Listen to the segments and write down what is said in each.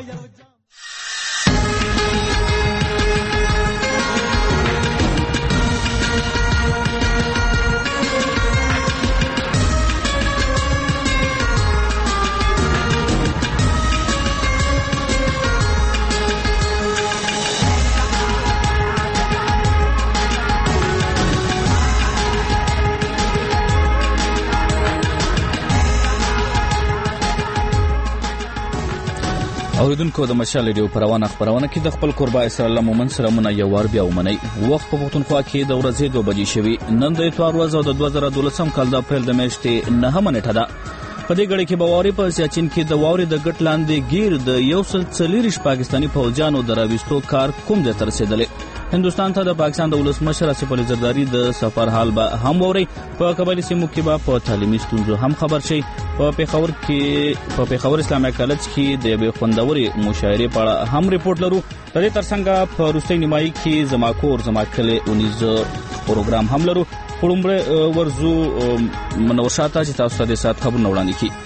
اوریدونکو د مشال ریډیو پروانه خبرونه کې د خپل قربا اسرائیل مومن سلامونه یو ور بیا ومني. وخت په پښتونخوا کې د ورځې 2 بجې شوي. نن د اتوار ورځ او د 2012 کال د اپریل د میاشتې 9 نیټه ده. په دې غړي کې باوري په سیاچین کې د واوري د ګټ لاندې گیر د 140 پاکستانی فوجانو دراويستو کار کوم د تر رسیدلې. هندوستان ته د پاکستان د ولسمشر اسف علي زرداری د سفر حال به هم ووري. په قبایلی سیمو کې به په تعلیمي ستونزو هم خبر شي. په پیښور اسلامي کالج کې د یوې خوندوري مشاعرې په اړه هم ریپورت لرو. د دې ترڅنګ په روسي نیمایي کې زما کور زما کلی اونیز پروګرام هم لرو. پړومبره ورزو منورشاته چې تاسو ته د سات خبرونه وړاندې کړي.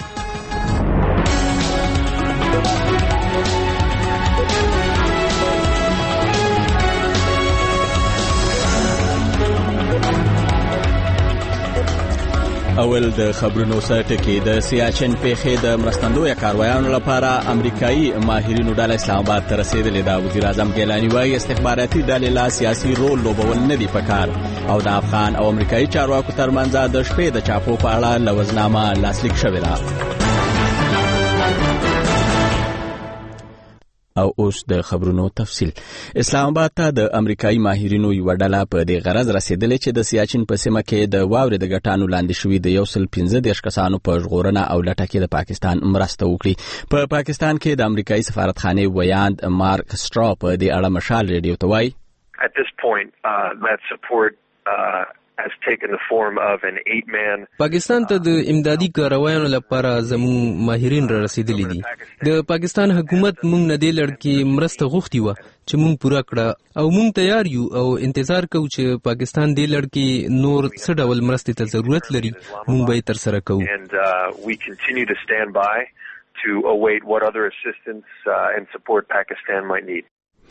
اول د خبرونو سره کې د سیاچن پیښې د مرستندوی کاروایانو لپاره امریکایي ماهرینو ډله اسلام آباد ته رسیدلې ده. وزیر اعظم ګیلانی وايي استخباراتي ډلې لا سیاسي رول لوبول نه دي پکار او د افغان او امریکایي چارواکو ترمنځ د شپې د چاپو په اړه لوزنامه لاسلیک شوې ده. او اوس د خبرونو تفصیل. اسلام آباد ته د امریکایي ماهرینو یو ډله په دې غرض رسیدلې چې د سیاچن په سیمه کې د واورې د غټانو لاندې شوي د 115 کسانو په ژغورنه او لټه کې د پاکستان مرسته وکړي. په پاکستان کې د امریکایي سفارتخانه ویاند مارک سټرا په دې اړه مشال ریډیو ته وایي At this point that support has taken the form of an 8-man. پاکستان ته د امدادي کاروایانو لپاره زموږ ماهرین را رسیدلي دي. د پاکستان حکومت موږ نه دی لړکی مرسته غوښتي و چې موږ پوره کړه او موږ تیار یو او انتظار کوو چې پاکستان دی لړکی نور څه ډول مرستې ته ضرورت لري موږ به تر سره کوو. And we continue to stand by to await what other assistance and support Pakistan might need.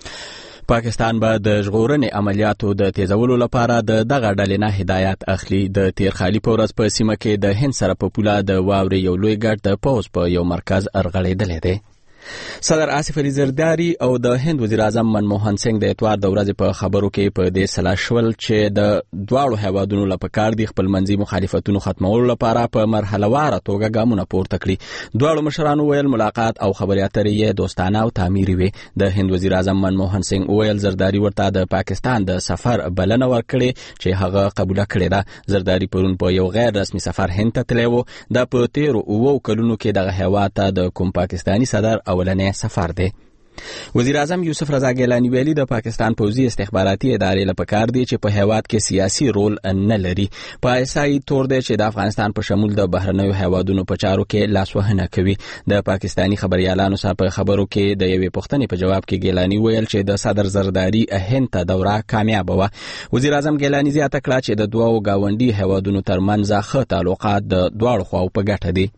پاکستان به د ژغورنې عملیاتو د تیزولو لپاره د دغه ډلې نه هدایت اخلي. د تیر خالي په ورځ په سیمه کې د هند سره په پوله د واورې یو لوی ګډ د پوز په یو مرکز ارغړېدلی دی. صدر آصف علي زرداری او د هند وزیر اعظم منموهن سنگ د اتوار د ورځې په خبرو کې په دې سلا شول چې د دواړو هیوادونو لپاره کار دي خپل منځي مخالفتونو ختمولو لپاره په مرحله واره توګه ګامونه پورته کړي. دواړو مشرانو ویل ملاقات او خبرې اترې یې دوستانه او تعمیري وي. د هند وزیر اعظم منموهن سنگ ویل زرداری ورته د پاکستان د سفر بلنه ورکړي چې هغه قبول کړی ده. زرداری پرون په یو غیر رسمي سفر هند ته تللی و. د په تیرو 9 کلونو کې دغه هیواد ته د کوم پاکستانی صدر اولنې سفر دی. وزیر اعظم یوسف رضا ګیلانی ویلي د پاکستان پوځي استخباراتي ادارې لپاره کار دی چې په هیواد کې سیاسي رول نه لري. په ایسای تور دی چې د افغانستان په شمول د بهرنیو هیوادونو په چارو کې لاسوهنه کوي. د پاکستانی خبريالانو سره په خبرو کې د یوې پوښتنې په جواب کې ګیلانی ویل چې د صدر زرداری هند ته دوره کامیاب و. وزیر اعظم ګیلانی زیاته کړه چې د دوو گاونډي هیوادونو ترمنځ ښه تعلقات د دواړو خواو په ګټه دي.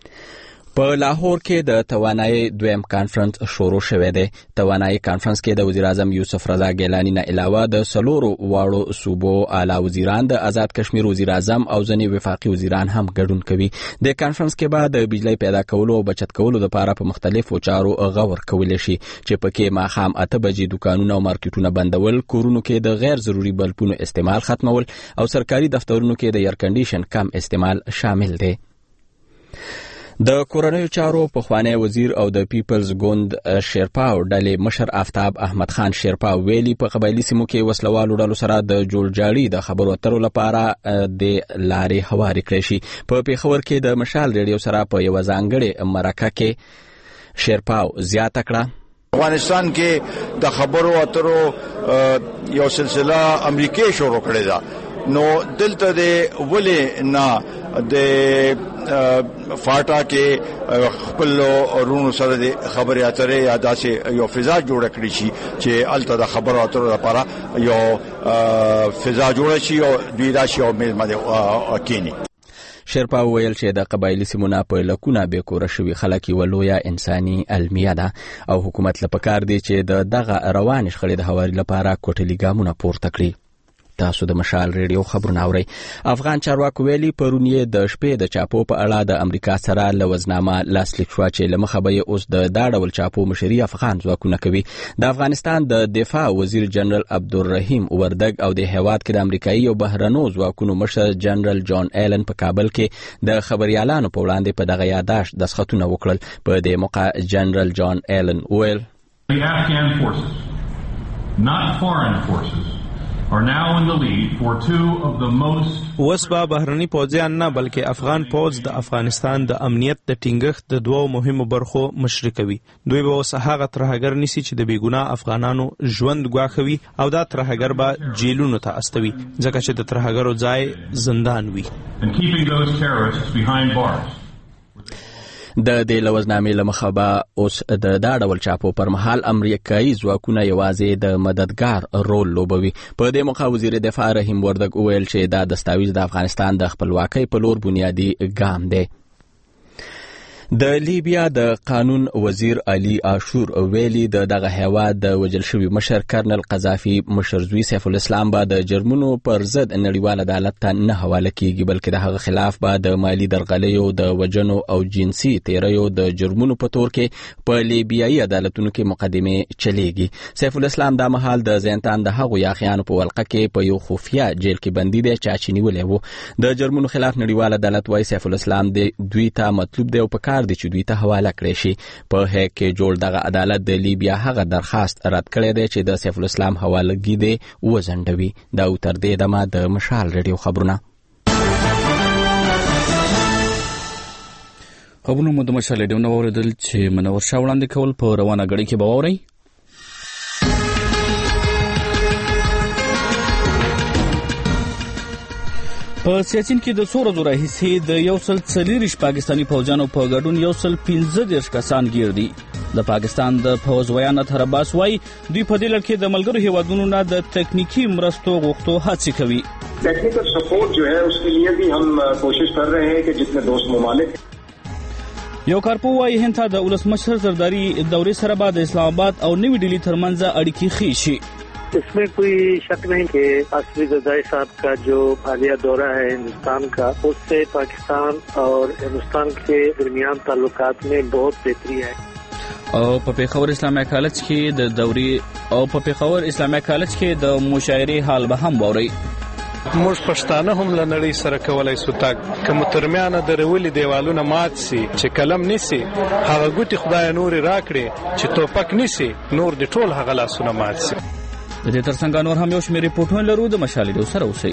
په لاهور کې د توانایي دویم کانفرنس شروع شوه دی. توانایي کانفرنس کې د وزیر اعظم یوسف رضا ګیلانی نه علاوه د سلورو واړو صوبو اعلی وزیران د آزاد کشمیر وزیر اعظم او ځینې وفاقي وزیران هم ګډون کوي. د کانفرنس کې بعد د بجلی پیدا کولو او بچت کولو لپاره په مختلفو چارو غور کول شي چې پکې ماخام 8 بجې دکانونه او مارکیټونه بندول، کورونو کې د غیر ضروري بلپونو استعمال ختمول او سرکاري دفترونو کې د ایر کنډیشن کم استعمال شامل دي. د کورنیو چارو پخوانی وزیر او د پیپلز ګوند شیرپاو ډلې مشر آفتاب احمد خان شیرپا ویلي په قبایلی سیمو کې وسلوالو ډلو سره د جوړجاړي د خبرو اترو لپاره د لارې هواري کړې شي. په پیښور کې د مشال ریډیو سره په یو ځانګړي مرکه کې شیرپاو زیاته کړه افغانستان کې د خبرو اترو یو سلسله امریکای شروع کړې ده. نو دلته د ولې نه د فاټا کې خپل ورونو سره د خبرې اترې یا داسې یو فضا جوړ کړی شي چې الته د خبرو اترو لپاره یو فضا جوړ شي او دوی راشي او مېلمه کینی. شرپا وویل چې د قبایلي سیمونه په لکونه بې کوره شوي خلک یوه لویه انساني المیه ده او حکومت له پکار دی چې د دغه روانې شخړې د هواري لپاره کوټلي ګامونه پورته کړي. تاسو د مشال ریډیو خبرونه اورئ. افغان چارواکو ویلي پرون یې د شپې د چاپو په اړه د امریکا سره لوزنامه لاسلیک شوه چې له مخه به یې اوس د دا ډول چاپو مشري افغان ځواکونه کوي. د افغانستان د دفاع وزیر جنرال عبدالرحیم وردګ او د هیواد کې د امریکایي او بهرنیو ځواکونو مشر جنرال جان ایلن په کابل کې د خبريالانو په وړاندې په دغه یاداشت دستخطونه وکړل. په دې موقع جنرال جان ایلن ویل The Afghan forces, not foreign forces, are now in the lead for two of the most وسبا بهرنی پوځیان نه بلکې افغان پوځ د افغانستان د امنیت د ټینګښت د دوو مهمو برخو مشري کوي. دوی به اوس هغه ترهګر نیسي چې د بیګناه افغانانو ژوند ګواښوي او دا ترهګر به جیلونو ته استوي ځکه چې د ترهګرو ځای زندان وي. and keeping those terrorists behind bars. د دې لوزنامې له مخه به اوس د دا ډول چاپو پر مهال امریکایي ځواکونه یوازې د مددګار رول لوبوي. په دې موقع وزیر دفاع رحیم وردګ وویل چې دا دستاویز د افغانستان د خپلواکۍ په لور بنیادی ګام دی. د لیبیا د قانون وزیر علي عاشور ویلي د دغه هیواد د وژل شوي مشر کرنل قذافي مشر زوی سیف الاسلام به د جرمونو پر ضد نړیوال عدالت ته نه حواله کیږي بلکې د هغه خلاف به د مالی درغلیو د وژنو او جنسي تیریو د جرمونو په تور کې په لیبیایي عدالتونو کې مقدمه چلیږي. سیف الاسلام د مهال د زندان د هغو یاخیانو په ولقه کې په یو خفیه جیل کې بندي دی چې چینیولې وو. د جرمونو خلاف نړیوال عدالت وايي سیف الاسلام دوی ته مطلوب دی او په کار دی چې دوی ته حواله کړی شي. په هک کې جوړ دغه عدالت د لیبیا هغه درخواست رد کړی دی چې د سیف الاسلام حوالهګي دی وزندوي. دا تر دې دمه د مشال ریډیو خبرونه مو د مشال ریډیو نو اوریدل چې منور شاه وړاندې کول په روانه غړي کې به واورئ. په سیاسین کې د سورو زوره حصے د 140 پاکستانی فوجانو په ګډون 115 کسان گیر دي. د پاکستان د فوج ویان تر عباس وای دوی په دې لړ کې د ملګرو هیوادونو نه د تکنیکی مرستو غوښتو هڅه کوي. Technical support जो है उसके लिए भी हम कोशिश कर रहे हैं कि जितने दोस्त ममालिक یو کارپو وای هند ته د ولسمشر زرداری دورې سره بعد اسلام آباد او نوی ډیلی ترمنځ اړیکې خې شي. इसमें कोई शक नहीं कि आसिफ जरदारी साहब का जो हालिया दौरा है हिंदुस्तान का उससे पाकिस्तान और हिंदुस्तान के दरमियान ताल्लुकात में बहुत बेहतरी है. او په پیښور اسلامي کالج کې د دوري او په پیښور اسلامي کالج کې د مشاعرې حال به هم ووري. موږ پښتانه هم لنړی سره کولای سو تاک کوم ترمیانه درولې دیوالونه مات سي چې کلم نسی هغه ګوتی خدای نور راکړي چې توپک نسی نور د ټول هغه لاسونه مات سي. د دې ترڅنګ نور هم یو شمېر ریپورټونه لرو. د مشال ریډیو سره اوسئ.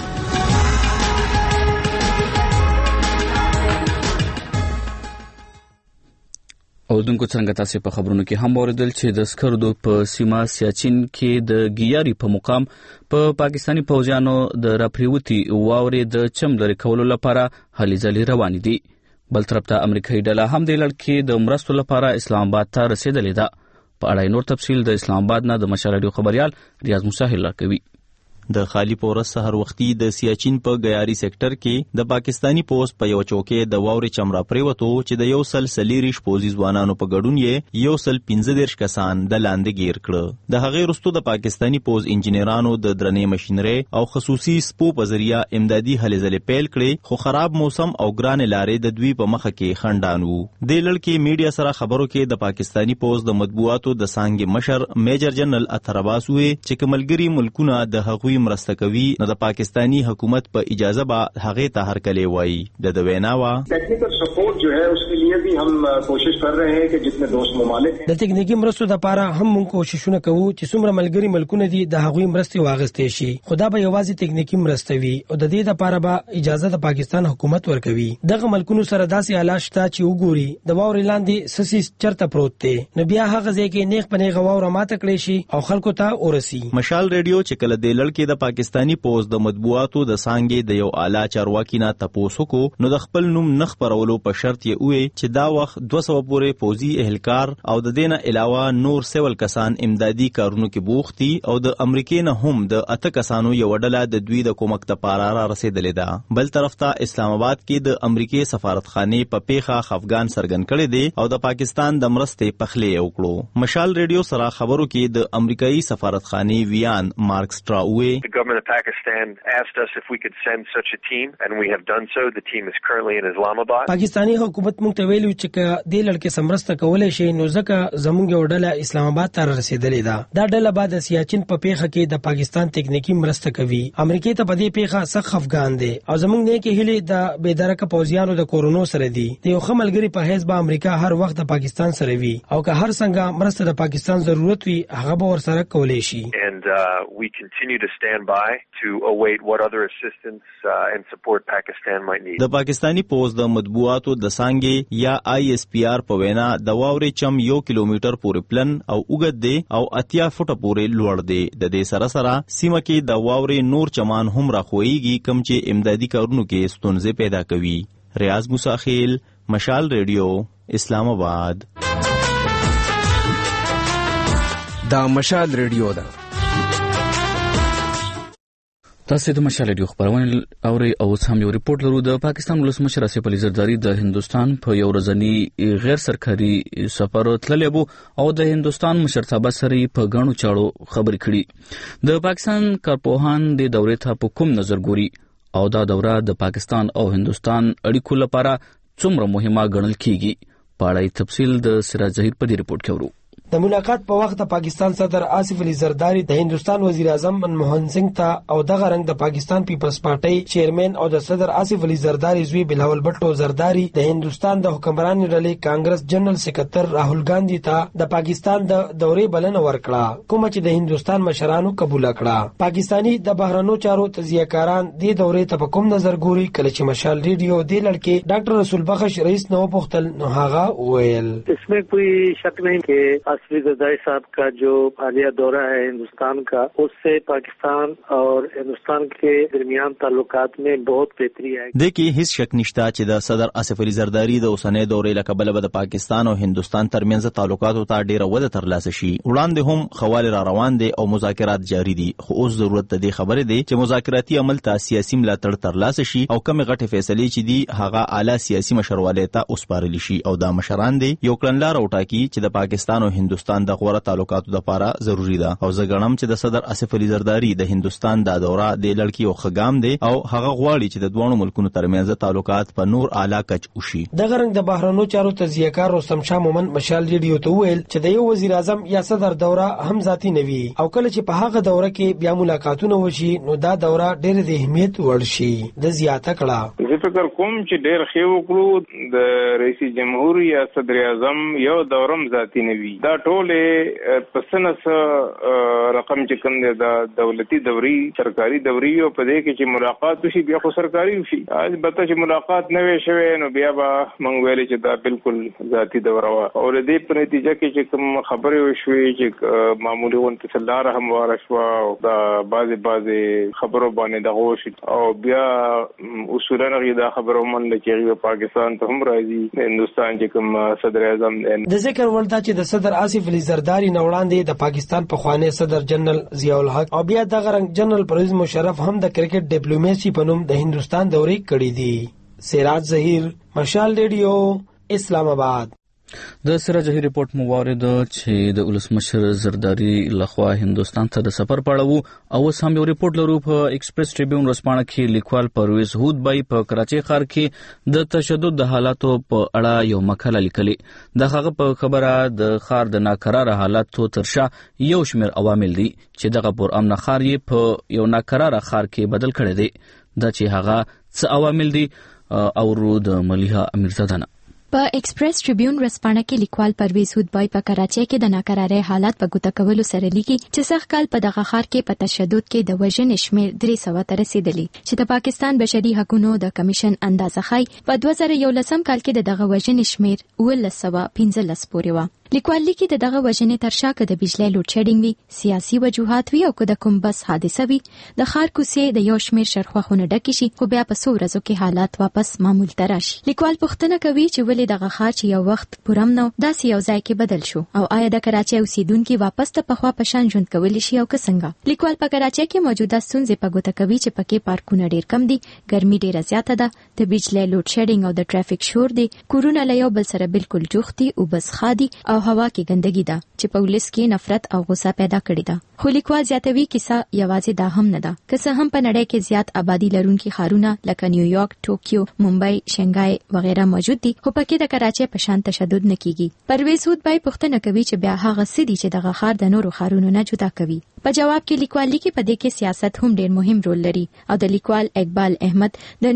او دونکو څنګه تاسو په خبرونو کې هم اوریدل چې د سکردو په سیمه سیاچین کې د ګیاري په مقام په پاکستانی فوجانو د راپریوتی واورې د چم لري کولو لپاره هلي ځلي روان دي. بل طرف ته امریکایي ډله هم د لړ کې د مرستو لپاره اسلام آباد ته رسیدلې ده. په اړه نور تفصیل د اسلام آباد نه د مشال ریډیو خبريال ریاض مساحل کوي. د خالی پورس سحر وختي د سیاچین په غیاري سېکټر کې د پاکستانی پوسټ په یو چوکې د واوري چمرا پریوتو چې د یو سل سلیریش پوزي ځوانانو په ګډون یې یو سل 15 کسان د لاندې گیر کړ. د هغه وروسته د پاکستانی پوز انجنیرانو د درنې ماشينري او خصوصي سپو په ذریعہ امدادي هلې ځلې پیل کړې خو خراب موسم او ګران لارې د دوی په مخه کې خندان وو. د لړ کې میډیا سره خبرو کې د پاکستانی پوز د مطبوعاتو د سانګ مشر میجر جنرال اطهر عباس وی چې کملګری ملکونه د هغوی مرسته کوي نو د پاکستانی حکومت په اجازه به هغه ته هرکلی وایي. د ویناوا टेक्निकल सपोर्ट जो है उसके लिए भी हम कोशिश कर रहे हैं कि जितने दोस्त ममालिक د تکنیکی مرستو لپاره هم موږ کوششونه کوو چې څومره ملګری ملکونه دي د هغوی مرستې واغستې شي. خدا به یوازې تکنیکی مرسته وي او د دې لپاره به اجازه د پاکستان حکومت ورکوي. دغه ملکونو سره داسې حالات شته چې وګوري د واورې لاندې سسیس چرته پروت دی نو بیا هغه ځای کې نیغ پنه غواور ماته کړی شي او خلکو ته ورسي. مشال ریډیو چې کله د لړ کې کې د پاکستانی پوز د مطبوعاتو د څانګې د یو اعلی چارواکي نه تپوس وکړو نو د خپل نوم نه خپرولو په شرط یې وویل چې دا وخت 200 پورې پوځي اهلکار او د دې نه علاوه نور سیول کسان امدادي کارونو کې بوخت دي او د امریکې نه هم د 8 کسانو یو ډله د دوی د کومک لپاره را رسیدلې ده. بل طرف ته اسلام آباد کې د امریکای سفارتخانه په پیخه خفګان سرګن کړي دي او د پاکستان د مرستې پخلې وکړو. مشال ریډیو سره خبرو کې د امریکایي سفارتخانه ویان مارک سټراوي The government of Pakistan asked us if we could send such a team and we have done so. The team is currently in Islamabad. پاکستانی حکومت مونږ ته ویلو چې د لړکې سمرسته کولای شي نو ځکه زمونږ یو ډله اسلام آباد ته رسیدلې ده. دا ډله بعد سیاچین په پیخه کې د پاکستان تکنیکی مرسته کوي. امریکای ته په دې پیخه سخت خفګان دي او زمونږ نه کې هلي د بيدارکه پوزیانو د کورونو سره دي. د یو خملګری په حساب امریکا هر وخت د پاکستان سره وي او که هر څنګه مرسته د پاکستان ضرورت وي هغه به ور سره کولای شي. And we continue to stand by to await what other assistance and support Pakistan might need. د پاکستانی پوز د مطبوعاتو د څانګې یا ISPR په وینا د واورې چم 1 کیلومتر پورې پلن او اوږد دی او 80 فوټه پورې لوړ دی. د دې سره سره سیمه کې د واورې نور چمان هم راخويږي کم چې امدادي کارونو کې ستونزې پیدا کوي. ریاض موسیخیل، مشال ریډیو، اسلام آباد. دا مشال ریډیو ده. تاسو د مشال ریډیو خبرونه اوري او هم یو ریپورت لرو. د پاکستان ولسمشر اسف علي زرداری د هندستان په یو ورځنی غیر سرکاري سفر تللی وو او د هندستان مشرتابه سره په غاڼو چاړو خبرې کړي. د پاکستان کارپوهان د دورې ته په کوم نظر ګوري او دا دوره د پاکستان او هندستان اړیکو لپاره څومره مهمه ګڼل کیږي؟ په اړه تفصیل د سراج ظهیر په دې ریپورت کې ورو. د ملاقات په وخت د پاکستان صدر آصف علي زرداری د هندستان وزیر اعظم منموهن سنگ ته او دغه رنګ د پاکستان پیپلز پارټي چیرمن او د صدر آصف علي زرداری زوی بلاول بټو زرداری د هندستان د حکمران ډلې کانګرس جنرال سکرټر راهول ګاندھی ته د پاکستان د دورې بلنه ورکړه کوم چې د هندستان مشرانو قبول کړه. پاکستانی د بهرنیو چارو تجزیه‌کاران د دورې ته په کوم نظر ګوري کله چې مشال ریډیو د لړکې ډاکټر رسول بخش رئیس نو پختل نو هغه ویل इसमें कोई शक नहीं कि आसिफ ज़रदारी साहब का जो हालिया दौरा है हिंदुस्तान का उससे पाकिस्तान और हिंदुस्तान के दरमियान ताल्लुकात में बहुत बेहतरी आएगी. देखिए हिच शक नشته چې د صدر آصف علي زرداری د اوسنۍ دورې لکبل به د پاکستان او هندوستان ترمنځ تعلقاتو ته ډیره وده ترلاسه شي. وړاندې هم خوال را روان دي او مذاکرات جاری دي خو اوس ضرورت د خبرې دی چې مذاکراتي عمل ته سیاسي ملاتړ ترلاسه شي او کوم غټه فیصله چې دي هغه اعلی سیاسي مشرواله ته اوسپارل شي او دا مشران دي یو کړنلار وټاکي چې د پاکستان او هندوستان د غوړه تعلقاتو لپاره ضروری ده او زه ګڼم چې د صدر آصف علي زرداری د هندوستان د دوره د لړکی او خګام دی او هغه غواړي چې د دوه ملکونو ترمنځ تعلقات په نور اعلی کچ وشي. د غرنګ د بهرنیو چارو تجزیه‌کار رستم شاه مومن مشال ریډیو ته ویل چې د یو وزیر اعظم یا صدر دوره هم ذاتی نوي او کله چې په هغه دوره کې بیا ملاقاتونه وشي نو دا دوره ډېر د اهمیت وړ شي. د زیاته کړه زه فکر کوم چې ډېر ښه وکړو د رئیس جمهور یا صدر اعظم یو دورم ذاتی نوي دا ټوله پسنس رقم چې کوم دی د دولتي دوري سرکاري دوري او په دې کې چې ملاقات وشي بیا خو سرکاري وشي. البته چې ملاقات نه وي شوی نو بیا به موږ ویل چې دا بالکل ذاتی دوره و او د دې په نتیجه کې چې کوم خبرې وشوي چې معمولی غونډه سلاره هم وارشوا او دا بعضي خبرو باندې دغه وشي او بیا اصولا دا خبرو من چې پاکستان ته هم راځي هندوستان چې کوم صدر اعظم د ذکر ولدا چې د صدر آصف علي زرداری نه وړاندې د پاکستان په خواني صدر جنرال ضیاء الحق او بیا د غرنګ جنرال پرویز مشرف هم د کرکټ ډیپلوماسي په نوم د هندوستان دورې کړې دي. سراج ظهیر، مشال ریډیو، اسلام آباد. د سراج ظهیر ریپورت مو واورید چې د ولسمشر زرداری لخوا هندوستان ته د سفر پاړو او سم یو ریپورت لرو. په ایکسپریس ټریبیون ورسپانه کې لیکوال پرویز هود بای په کراچي ښار کې د تشدد د حالاتو په اړه یو مقاله لیکلې. د هغه په خبره د ښار د ناکراره حالاتو ترشا یو شمېر عوامل دي چې دغه پر امن ښار یې په یو ناکراره ښار کې بدل کړی دی. دا چې هغه څه عوامل دي او د ملیحه امیرزاده په ایکسپریس ټریبیون ورسپانه کې لیکوال پرویز هود بای په کراچي کې د ناکراره حالات په ګوته کولو سره لیکي چې سخت کال په دغه ښار کې په تشدد کې د وژنې شمېر 300 ته رسیدلی چې د پاکستان بشري حقوقو د کمیشن اندازه ښيي په 2011 کال کې دغه وژنې شمېر 1915 پورې و. لیکوال لیکي دغه وژنې تر شا که د بجلی لوډ شیډینګ وي، سیاسي وجوهات وي او که د کوم بس حادثه وي، د ښار کوڅې د یو شمېر شرخواخونه ډکې شي خو بیا په څو ورځو کې حالات واپس معمول ته راشي. لیکوال پوښتنه کوي چې ولې دغه ښار چې یو وخت پرم نه داسې یو ځای کې بدل شو او آیا د کراچۍ اوسیدونکي واپس ته پخوا په شان ژوند کولی شي او که څنګه. لیکوال په کراچۍ کې موجوده ستونزې په ګوته کوي چې پکې پارکونه ډیر کم دي، ګرمي ډیره زیاته ده، د بجلی لوډ شیډینګ او د ټرافیک شور دی، کورونه له یو بل سره بالکل جوخت دي، اوبه ښادي او هوا کې ګندګي ده چې په ولس کې نفرت او غصه پیدا کړې ده. خو لیکوال زیاتوي کیسه یوازې دا هم نه ده، که څه هم په نړۍ کې زیات آبادی لرونکي ښارونه لکه نیویارک، ټوکیو، ممبئی، شنګای وغیرہ موجود دي خو پکې د کراچۍ په شان تشدد نه کیږي. پرویز هودبای پوښتنه کوي چې بیا هغه څه دي چې دغه ښار د نورو ښارونو نه جدا کوي. په جواب کې لیکوال لیکي په دې کې سیاست هم ډیر مهم رول لري او د لیکوال اقبال احمد د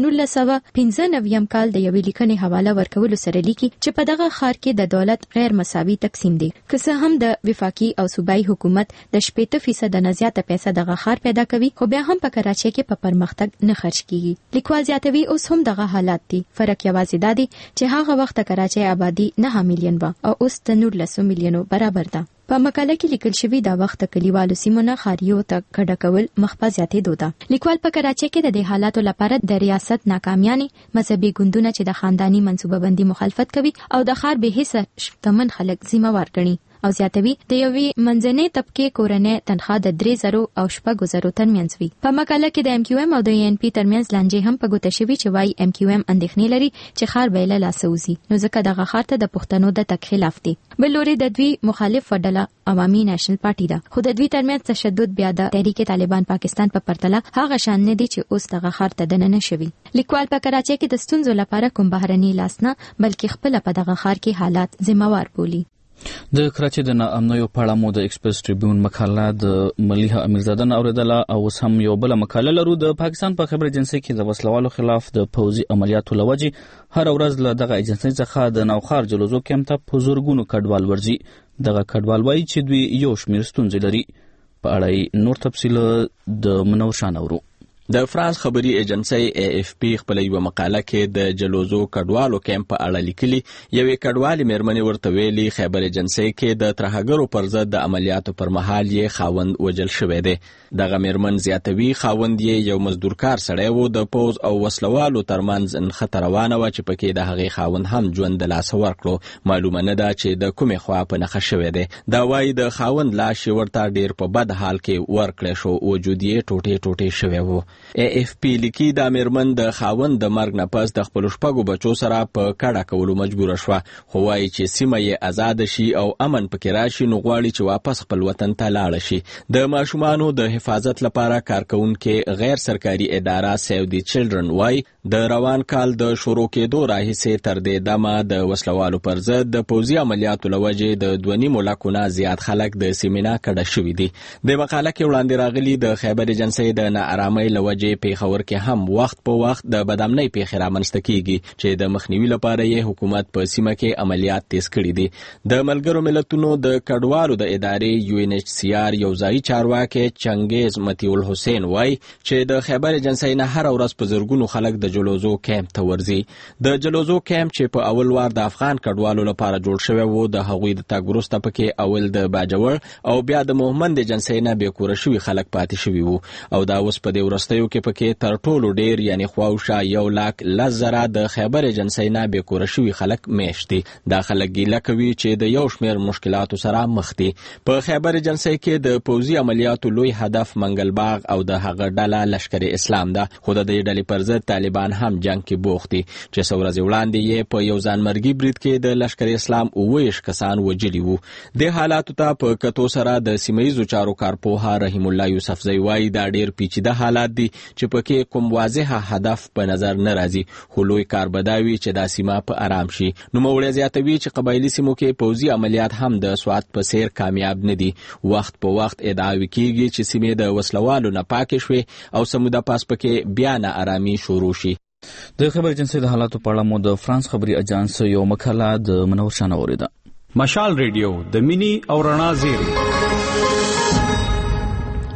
1995 کال د یوې لیکنې حواله ورکولو سره لیکي چې په دغه ښار کې د دولت غیر مساوي تقسیم دی، که څه هم د وفاقي او صوبایي حکومت د 80% نه زیاته پیسې دغه ښار پیدا کوي خو بیا هم په کراچۍ کې په پرمختګ نه خرج کیږي. لیکوال زیاتوي اوس هم دغه حالات دي، فرق یوازې دا دی چې هغه وخت کراچۍ آبادی 9 میلیون و او اوس 19 میلیونو برابر ده. په مقاله کې لیکل شوی دا وخت کلیوالو سیمو نه ښاریو ته کډه کول مخ په زیاتېدو ده. لیکوال په کراچۍ کې د دې حالاتو لپاره د ریاست ناکامیانې، مذهبي ګوندونه چې د خاندانی منصوبه بندي مخالفت کوي او د ښار به حصه شتمن خلک ذمہ وار ګڼي او زیاتوي د یوې منځنۍ طبقې کورنۍ تنخواه د 3,000 او 6,000 ترمنځ وي. په مقاله کې د MQM او د ANP ترمنځ لانجې هم په ګوته شوي چې وايي MQM اندېښنې لري چې ښار به له لاسه وځي، نو ځکه دغه ښار ته د پښتنو د تګ خلاف دي. بل لوري د دوی مخالف ډله عوامي نېشنل پارټي ده، خو د دوی ترمنځ تشدد بیا د تحریک طالبان پاکستان په پرتله هغه شان نه دي چې اوس دغه ښار ته دننه شوي. لیکوال په کراچۍ کې د ستونزو لپاره کوم بهرني لاس نه بلکې خپل په دغه ښار کې حالات ذمہ وار بولي. د کراچۍ د ناامنیو په اړه مو د ایکسپریس ټریبیون مقاله د ملیحه امیرزاده نه اوریدله او اوس هم یو بل مقاله لرو. د پاکستان په خبر ایجنسی کې د وسلوالو خلاف د پوځي عملیاتو لوجې هر ورځ له دغه ایجنسی څخه د نوخار جلوزو کمپ ته په زورګونو کډوال ورځي. دغه کډوال وایي چې دوی یو شمېر ستونزې لري. په اړه نور تفصیل د منور شان اورو. د فرانس خبري ایجنسی AFP خپل یو مقاله کې د جلوزو کډوالو کیمپ په اړه لیکلي. یوې کډوالې مېرمنې ورته ویلي خبر ایجنسی کې د ترهګرو پر ضد د عملیاتو پر مهال یې خاوند وژل شوی دی. دغه مېرمن زیاتوي خاوند یې یو مزدورکار سړی و، د پوز او وسلوالو ترمنځ نښته روانه وه چې پکې د هغې خاوند هم ژوند د لاسه ورکړو. معلومه نه ده چې د کومې خوا په نښه شوی دی. دا وایي د خاوند لاش یې ورته ډیر په بد حال کې ورکړی شو، وجود یې ټوټې ټوټې شوی و. AFP لیکي دا مېرمن د خاوند د مرګ نه پس د خپلو 6 بچو سره په کډه کولو مجبوره شوه، خو وایي چې سیمه یې آزاده شي او امن پکې راشي نو غواړي چې واپس خپل وطن ته لاړه شي. د ماشومانو د حفاظت لپاره کارکونکي غیر سرکاري اداره سیو دی چلډرن وایي د روان کال د شروع کېدو راهیسې تر دې دمه د وسلوالو پر ضد د پوځي عملیاتو له وجې د 2.5 لک نه زیات خلک د سیمې نه کډه شوي دي. د مقاله کې وړاندې راغلي د خیبر ایجنسی د ناارامۍ له وجې پیښور کې هم وخت په وخت د بدامنۍ پیښې رامنځته کیږي چې د مخنیوي لپاره یې حکومت په سیمه کې عملیات تیز کړي دي. د ملګرو ملتونو د کډوالو د ادارې UNHCR یو ځایي چارواکي چنګیز متیع الحسین وایي چې د خیبر ایجنسی نه هر ورځ په زرګونو خلک د جلوزو کیمپ ته ورځي. د جلوزو کیمپ چې په اول وار د افغان کډوالو لپاره جوړ شوی و، د هغوی د تګ وروسته پکې اول د باجوړ او بیا د مومند ایجنسی نه بېکوره شوي خلک پاتې شوي وو او دا اوس په دې وروستیو کې پکې تر ټولو ډیر یعنی خواوشا 1,10,000 د خیبر ایجنسی نه بېکوره شوي خلک میشت دي. دا خلک ګیله کوي چې د یو شمېر مشکلاتو سره مخ دي. په خیبر ایجنسی کې د پوځي عملیاتو لوی هدف منګل باغ او د هغه ډله لشکر اسلام ده، خو د دې ډلې پر ضد طالبان هم جنگ کې بوخت دي چې څو ورځې وړاندې یې په یو ځانمرګي برید کې د لشکر اسلام 29 کسان وژلي وو. د حالاتو ته په کتو سره د سیمه ییزو چارو کارپوه رحیم الله یوسفزی وایي دا ډیر پیچیده حالات دي چې پکې کوم واضح هدف په نظر نه راځي، خو لوی کار بداوي چې دا سیمه په آرام شي. نوموړی زیاتوي چې قبایلي سیمو کې پوځي عملیات هم د سوات په څیر کامیاب نه دي. وخت په وخت ادعاوي کیږي چې سیمې د وسلوالو نه پاکې شوې او سموده پاس پکې بیا نه آرامي شروع شي. د خبر ایجنسی د حالاتو په اړه مو د فرانس خبري اجانس یو مقاله د منور شان اوریده. مشال ریډیو د مینی او رڼا زیری.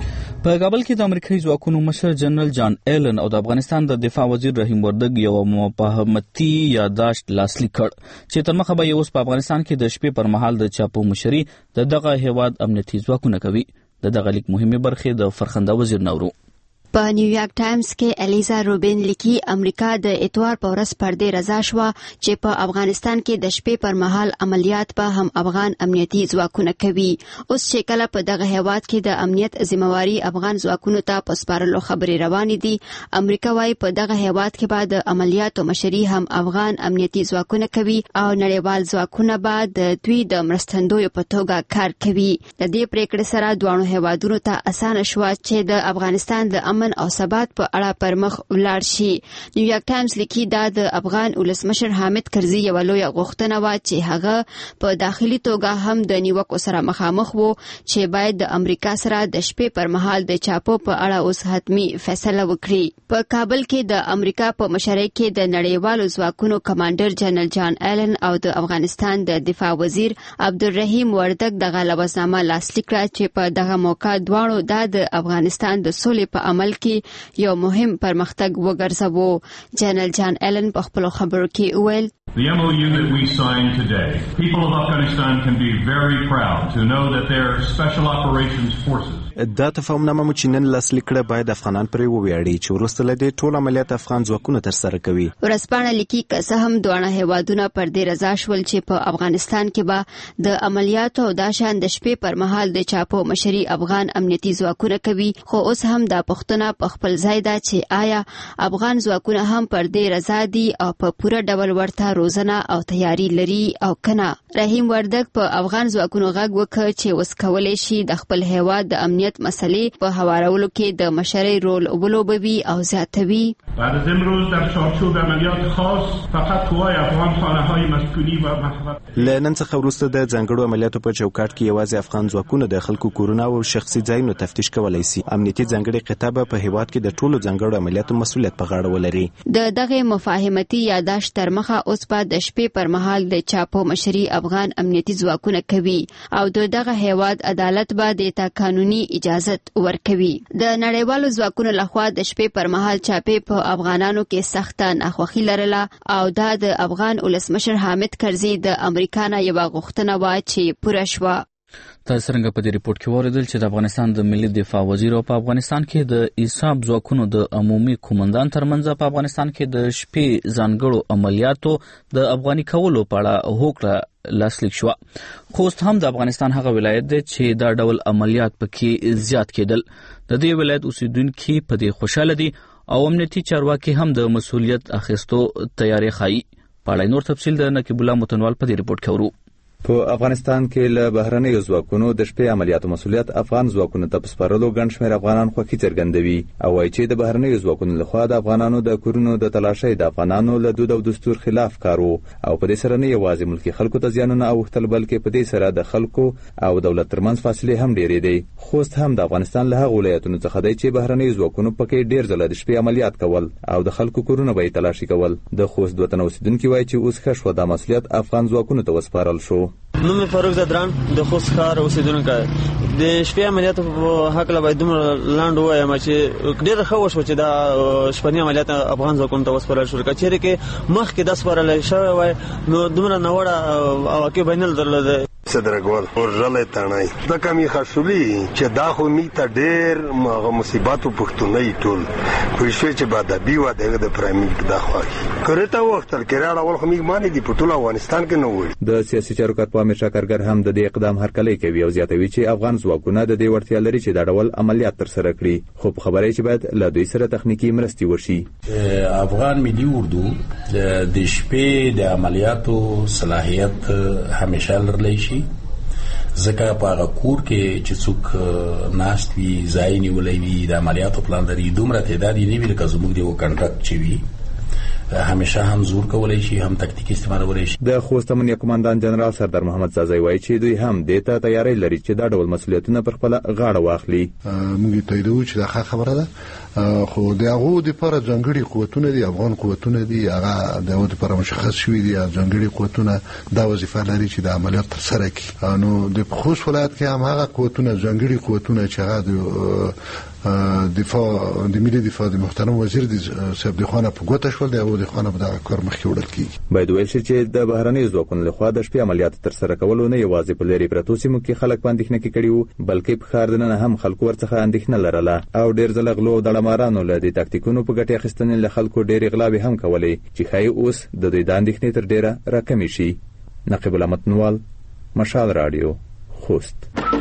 په کابل کې د امریکایي ځواکونو مشر جنرال جان ایلن او د افغانستان د دفاع وزیر رحیم وردګ یو مفاهمتي یادداشت لاسلیک کړ چې تر مخه به اوس په افغانستان کې د شپې پر مهال د چاپو مشري د دغه هیواد امنیتي ځواکونه کوي. د دغه لیک مهمه برخه د فرخنده وزیر نورو. په نیویارک ټایمز کې الیزا روبین لیکي امریکا د اتوار په ورځ پردې رضا شوه چې په افغانستان کې د شپې پر مهال عملیات به هم افغان امنیتي ځواکونه کوي. اوس چې کله په دغه هیواد کې د امنیت ذمہواری افغان ځواکونو ته په سپارلو خبرې روانې دي، امریکا وايي په دغه هیواد کې به د عملیاتو مشري هم افغان امنیتي ځواکونه کوي او نړیوال ځواکونه به د دوی د مرستندویو په توګه کار کوي. د دې پریکړې سره دوه هیوادونو ته اسانه شو چې د افغانستان د او ثبات په اړه پر مخ ولاړ شي. نیویارک ټایمز لیکي دا د افغان ولسمشر حامد کرزي یو لوی غوښتنه و چې هغه په داخلي توګه هم د نیوکو سره مخامخ وو چې باید د امریکا سره د شپې پر مهال د چاپو په اړه اوس حتمی فیصله وکړي. په کابل کې د امریکا په مشرۍ کې د نړیوالو ځواکونو کمانډر جنرال جان ایلن او د افغانستان د دفاع وزیر عبدالرحیم وردګ دغه لوازنامه لاسلیک کړه چې په دغه موقع دواړو د افغانستان د سولې په عمل کې یو مهم پرمختګ وګرځاوه. جنرال جان ایلن په خپل خبرو کې وویل The MOU that we signed today, people of Afghanistan can be very proud to know that their special operations forces دا تفاهمنامه مو چې نن لاسلیک کړه باید افغانان پرې وویاړي چې وروسته له دې ټول عملیات افغان ځواکونه ترسره کوي. ورځپاڼه لیکي که څه هم دوه هیوادونه پر دې رضا شول چې په افغانستان کې به د عملیاتو او د شان د شپې پر مهال د چاپو مشري افغان امنیتي ځواکونه کوي، خو اوس هم دا پښتنه په خپل ځای ده چې آیا افغان ځواکونه هم پر دې رضا دي او په پوره ډول ورته روزنه او تیاری لري او کنه. رحیم وردګ په افغان ځواکونو غږ وکړ چې اوس کولای شي د خپل هیواد د امنیت مسلې په هوارولو کې د مشرۍ رول ولوبوي او زیاتوي. بعد از امروز در چارچوب عملیات خاص فقط قوای افغان خانه‌های مسکونی و محوطه له نن څخه وروسته د ځانګړو عملیاتو په چوکاټ کې یوازې افغان ځواکونه د خلکو کورونه او شخصي ځایونو تفتیش کولای شي. امنیتي ځانګړي قطبه په هیواد کې د ټولو ځانګړو عملیاتو مسؤلیت په غاړه ولري. د دغه مفاهمتي یادداشت تر مخه اوس په د شپې پر مهال د چاپو مشري افغان امنیتي ځواکونه کوي او دغه هیواد عدالت به د قانوني اجازت ورکوي. د نړیوالو ځواکونو لخوا د شپې پر مهال چاپې په افغانانو کې سخته ناخوښي لرله او دا د افغان ولسمشر حامد کرزي د امریکا نه یو غوښتنه و چې پوره شوه. تاسو څنګه په دې ریپورت کې اوریدل چې د افغانستان د ملي دفاع وزیر او په افغانستان کې د ایساب ځواکونو د عمومي قومندان ترمنځ په افغانستان کې د شپې ځانګړو عملیاتو د افغاني کولو په اړه هوکړه لاسلیک شو. خوست هم د افغانستان هغه ولایت دی چې دا ډول عملیات پکې زیات کېدل. د دې ولایت اوسیدونکو په دې خوشاله دي او امنیتي چارواکي هم د مسؤلیت اخیستو تیاری ښيي. په اړه نور تفصیل د نقیب الله متنوال په دې ریپورت کې ورو. په افغانستان کې له بهرنیو ځواکونو د شپې عملیاتو مسؤلیت افغان ځواکونو ته سپارلو ګڼ شمېر افغانان خوښي څرګندوي او وایي چې د بهرنیو ځواکونو لخوا د افغانانو د کورونو د تلاشۍ د افغانانو له دود او دستور خلاف کار و او په دې سره نه یوازې ملکي خلکو ته زیانونه اوښتل بلکې په دې سره د خلکو او دولت ترمنځ فاصلې هم ډېرې دي. خوست هم د افغانستان له هغو ولایتونو څخه دی چې بهرنیو ځواکونو پکې ډېر ځله د شپې عملیات کول او د خلکو کورونه به یې تلاشي کول. د خوست دوه تنه اوسېدونکي وایي چې اوس ښه شوه دا مسؤلیت افغان ځواکونو ته وسپارل شو. نوم فاروق زدران د خوست ښار اوسیدونکی د شپې عملیاتو په هکله باید دومره لاندې ووایم چې ډېره ښه وشوه چې دا شپني عملیات افغان ځواکونو ته وسپارل شول. که چېرې کې مخکې دا سپارلی شوی وای نو دومره ناوړه عواقب به نه درلوده. صدرګول ورژلې تڼۍ د کمی خاصولي چې دا خو می ته ډېر مغه مصیباتو پښتونې ټول پښې چې بعد بي و د پرایمي د خوښي کړه وخت تل کړه اول خو می مانی دی په ټول افغانستان کې نو وړي. د سیاسي چارو کارپوه امیر شاکرګر هم د دې اقدام هرکلی کوي او زیاتوي چې افغان ځواکونه د دې وړتیا لري چې دا ډول عملیات ترسره کړي، خو په خبره چې باید له دوی سره تخنیکی مرستې وشي. افغان ملي اردو د شپې د عملیاتو صلاحیت همیشه لرلی شي ځکه په هغه کور کې چې څوک ناست وي ځای نیولی وي د عملیاتو پلان لري دومره تعداد یې نه وي لکه زموږ د یو کنټرکټ چې وي همیشه هم زور کولای شي هم تکتیک استعمالولی شي. د خوست امنیه قومندان جنرال سردار محمد زازی وایي چې دوی هم دې ته تیاری لري چې دا ډول مسؤلیتونه پر خپل غاړه واخلي. موږ تاییدوو چې دا ښه خبره ده خو د هغو دپاره ځانګړي قوتونه دي افغان قوتونه دي هغه د هغو دپاره مشخص شوي دي ځانګړي قوتونه دا وظیفه لري چې د عملیات ترسره کړي. نو د خوست ولایت کې هم هغه قوتونه ځانګړي قوتونه چې هغه دفاع د ملي دفاع د محترم وزیر د صاحب د خانه په ګوته شول د خانه په دغه کار مخکې وړل کیږي. باید ویل شي چې د بهرنیو ځواکونو لخوا د شپې عملیات تر سره کولو نه یوازې په لري پرتو سیمو کې خلک په اندېښنه کې کړي وو، بلکې په ښار دننه هم خلکو ورڅخه اندېښنه لرله او ډېر ځله غلو او دړمارانو له دې تاکتیکونو په ګټې اخیستنې له خلکو ډېرې غلاوې هم کولې چې ښایي اوس د دوی د اندېښنې تر ډېره راکمې شي. نقیب الله متنوال، مشال رادیو، خوست.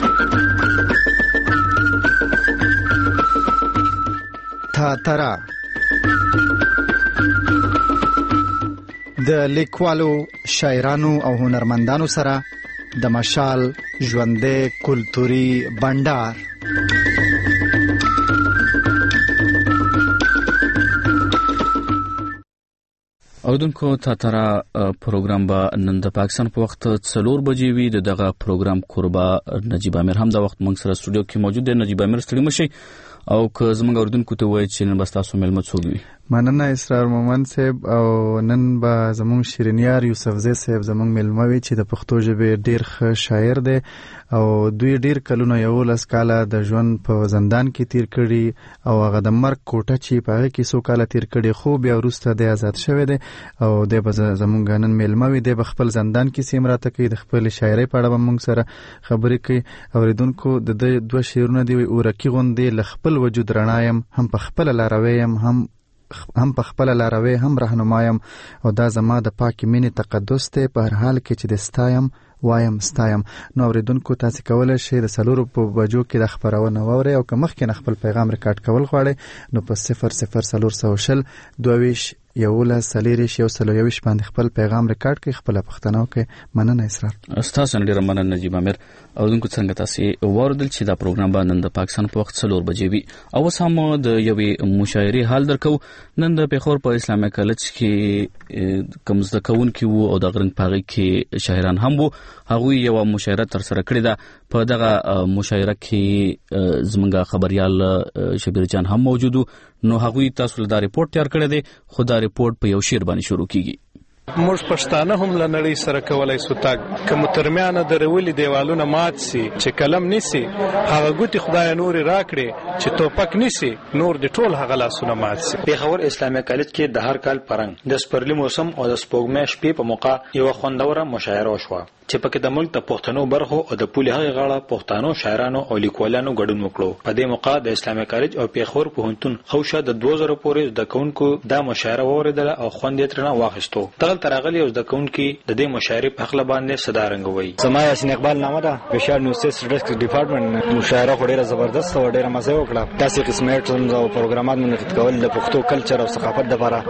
تاترا د لیکوالو، شاعرانو او هنرمندانو سره د مشال ژوندې کلتوري بندر. اودونکو تاترا پروګرام به نن د پاکستان په وخت 4 بجې وي. دغه پروګرام قربا نجیب امیر هم د وخت موږ سره سټوډیو کې موجود دی. نجیب امیر ستړي مشي او که زموږ اردوونکو ته وایي چې نن به تاسو ملمه څوک وي؟ مننه اسرار مومن صاحب، او نن به زموږ شیرینیار یوسفزی صاحب زموږ ملمه وي چې د پښتو ژبې ډیر ښه شاعر دی او دوی ډیر کلونه 11 کاله د ژوند په زندان کې تیر کړي او هغه د مرګ کوټه چې په هغه کې 100 کاله تیر کړي، خو بیا وروسته د آزاد شوی دی او د زموږ نن ملمه وي. د خپل زندان کې سیم راته کوي، د خپل شاعرۍ په اړه موږ سره خبرې کوي. اوریدونکو د دوه شعرونه دی ورکی غوندې ل خپل وجود رڼایم، هم په خپل لارویم، هم په خپل لاروي، هم راهنمایم او دا زما د پاک مینې تقدس ته په هر حال کې چې د ستایم وایم ستایم. نو اوریدونکو تاسو کولای شئ د 4 بجو کې د خبرونه واورئ او که مخکې خپل پیغام ریکارډ کول غواړئ نو په 00420 22 11 سلیریش یو سلویش باندې خپل پیغام ریکارډ کړئ، خپل پښتنو کې. مننه اسرار. تاسو ډیر مننه نجیب امیر. اودونکو څنګه تاسو وردل چې دا پروګرام به نن د پاکستان په وخت 4 بجې وي. او سم د یوې مشاعرې حال درکو. نن د پیښور په اسلامي کالج کې کوم زده کوونکي وو او د غرنګ پاغي کې شاعران هم وو. هغه یو مشاعره تر سره کړې ده. په دغه مشاعره کې زمونږ خبريال شبیر جان هم موجود وو. نو هغه تاسو له دا ریپورت تیار کړی دی، خو دا ریپورت په یو شعر باندې شروع کیږي. موږ پښتانه هم له نړۍ سره کولای سو تاګ کوم ترمیانه درولي دیوالونه مات سي، چې کلم نسی هغه ګوتی خدای نور راکړي، چې توپک نسی نور د ټول هغه لاسونه مات سي. پیښور اسلامي کالج کې د هر کال پرنګ د سپرلی موسم او د سپوږمۍ شپې په موقع یو خوندوره مشاعره وشوه چې پکې د ملک د پښتنو برخو او د پولي هغه غاړه پښتنو شاعرانو او لیکوالانو ګډون وکړو. په دې موقع د اسلامي کالج او پیښور پوهنتون خوشه د 2000 پورې د کونکو د مشاعره وریدل او خوند یې ترنه واخیستو. تل ترغلی او د کونکو د دې مشاعره په خپل باندې صدا رنگوي. سما یاسین اقبال نامه ده، بشار نیوسس ډیسک ډپارټمنټ. مشاعره ډیره زبردست او ډیره مزه وکړه. تاسو قسمت او پروګرامات منعقد کول د پښتو کلچر او ثقافت لپاره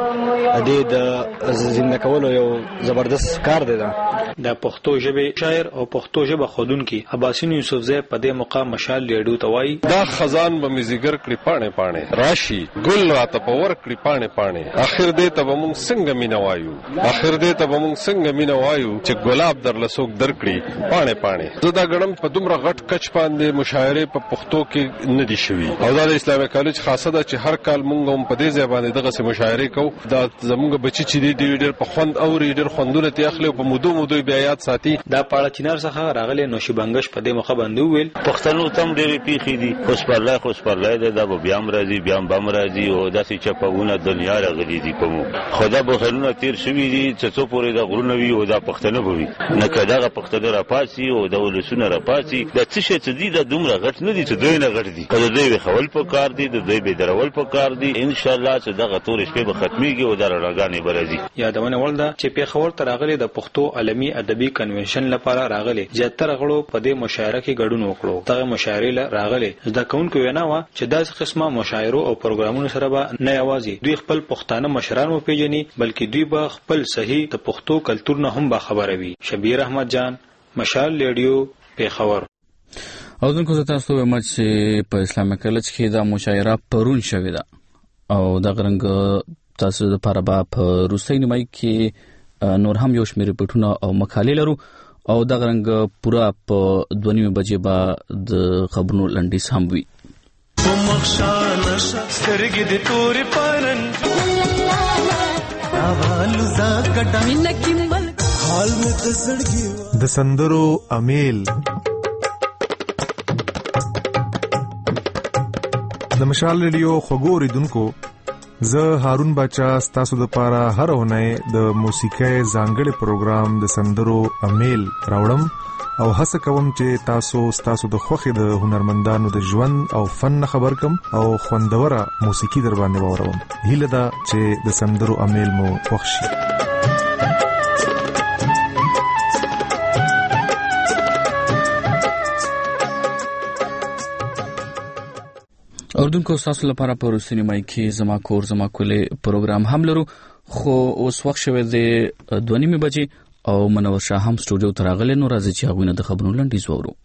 د زنده کولو یو زبردست کار دی. د پښتو ژبې شاعر او پښتو ژبه خودونکي عباسین یوسفزی په دې موقع مشال لیډو توای دا خزان به مزیګر کړي پانه پانه راشي ګل راته پور کړي پانه پانه اخر دې ته موږ څنګه مینوایو، اخر دې ته موږ څنګه مینوایو چې ګلاب در لسوک درکړي پانه پانه. زدا غړم په دومره غټ کچ باندې مشاعره په پښتو کې نه دي شوی او دا د اسلامي کالج خاصه ده چې هر کال موږ هم په دې ځای باندې دغه مشاعره کوو. دا زموږ بچی چې دی ډېر په خوند او ډېر خوندونه تخلي په مودو بیا یاد ساتي. دا پاړه چینار څخه راغلي نوشیبنګش په دې مخه باندې ویل پښتنو تم ډېری پیخي دي، خوش پرلای دا به بیا مرضی بیا بم راځي او داسې چپاونه دنیا راغلي دي. کوم خدا به خلونه تیر شوی دي چې څو پورې د غرونه وي او دا پښتنه بوي نه کداغه پښتنه را پاسي او د ولسونه را پاسي. د څه څه دي د دومره غټ نه دي چې دوی نه غټ دي. کله دوی خول په کار دي د دوی به درول په کار دي. ان شاء الله چې دغه تور شپه به ختميږي او دا راګانې برازي. یادونه ولدا چې پیښور تراغلي د پښتو عالمي ادبي کنونشن لپاره راغلي. زیاتره غړو په دې مشاعره کې ګډون وکړو. دغه مشاعره راغلي زده کوونکو وینا و چې داسې قسمه مشاعره او پروګرامونو سره به نه یوازې دوی خپل پښتانه مشران و پیژني بلکې دوی به خپل صحیح د پښتو کلچر نه هم باخبره وي. شبیر احمد جان، مشال ریډیو، پیښور. او دغه تاسو وایم چې په اسلامي کالج کې دا مشاعره پرون شوې ده او د غرنګ تاسو لپاره په روسي نیمای کې نور هم یو شمېر پټونه او مقالې لرو او د غرنګ پورا په 2:30 بجې به د خبرونو لنډیس هم وي. د سندرو امیل د د مشال ریډیو خوږو اوریدونکو، زه هارون باچا ستاسو دپاره هر اونۍ د موسیقۍ ځانګړي پروګرام د سندرو امیل راوړم او هڅه کوم چې تاسو د خوښې د هنرمندانو د ژوند او فن خبر کم او خوندوره موسیقي در باندې واوروم. هیله ده چې د سندرو امیل مو خوښ شي. اردوونکو، ستاسو لپاره په وروستي نیمایي کې زما کور زما کولې پروګرام هم لرو، خو اوس وخت شوی دی 2:30 بجې او منور شاه هم سټوډیو ته راغلی. نو راځئ چې هغوی نه د خبرونو لنډیز واورو.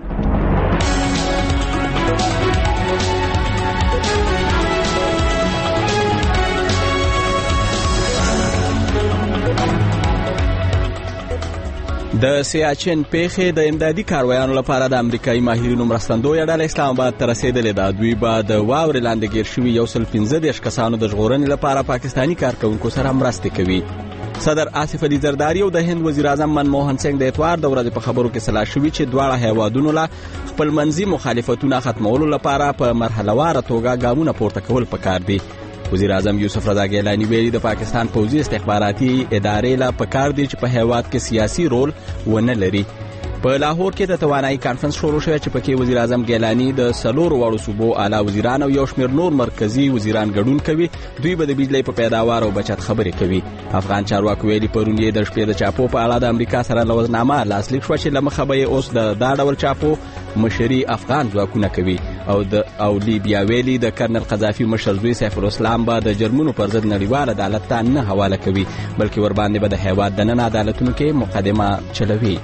د سیاچن پیښې د امدادي کاروایانو لپاره د امریکایي ماهرینو مرستندویه ډله اسلام آباد ته رسیدلې ده. دوی به د واورې لاندې ګیر شوي 115 کسانو د ژغورنې لپاره پاکستاني کارکوونکو سره مرستې کوي. صدر آصف علي زرداري او د هند وزیر اعظم منموهن سنگ د اتوار د ورځې په خبرو کې صلاح شوي چې دواړه هیوادونو له خپل منځي مخالفتونه ختمولو لپاره په مرحله واره توګه ګامونه پورته کول پکار دي. وزیر اعظم یوسف رضا ګیلانی ویلي د پاکستان پوځي استخباراتي ادارې لا پکار دي چې په هیواد کې سیاسي رول ونه لري. په لاهور کې د توانایي کانفرنس شروع شوی چې پکې وزیر اعظم ګیلانی د 4 واړو صوبو اعلی وزیران او یو شمېر نور مرکزی وزیران ګډون کوي. دوی به د بجلی په پیداوار او بچت خبرې کوي. افغان چارواکو ویلي پرون یې د شپې د چاپو په اړه د امریکا سره لوزنامه لاسلیک شوه چې له مخه به یې اوس د دا ډول چاپو مشري افغان ځواکونه کوي او لیبیا ویلي د کرنل قذافي مشر زوی سیف الاسلام به د جرمونو پر ضد نړیوال عدالت ته نه حواله کوي، بلکې ورباندې به د هیواد دننه عدالتونو کې مقدمه چلوي.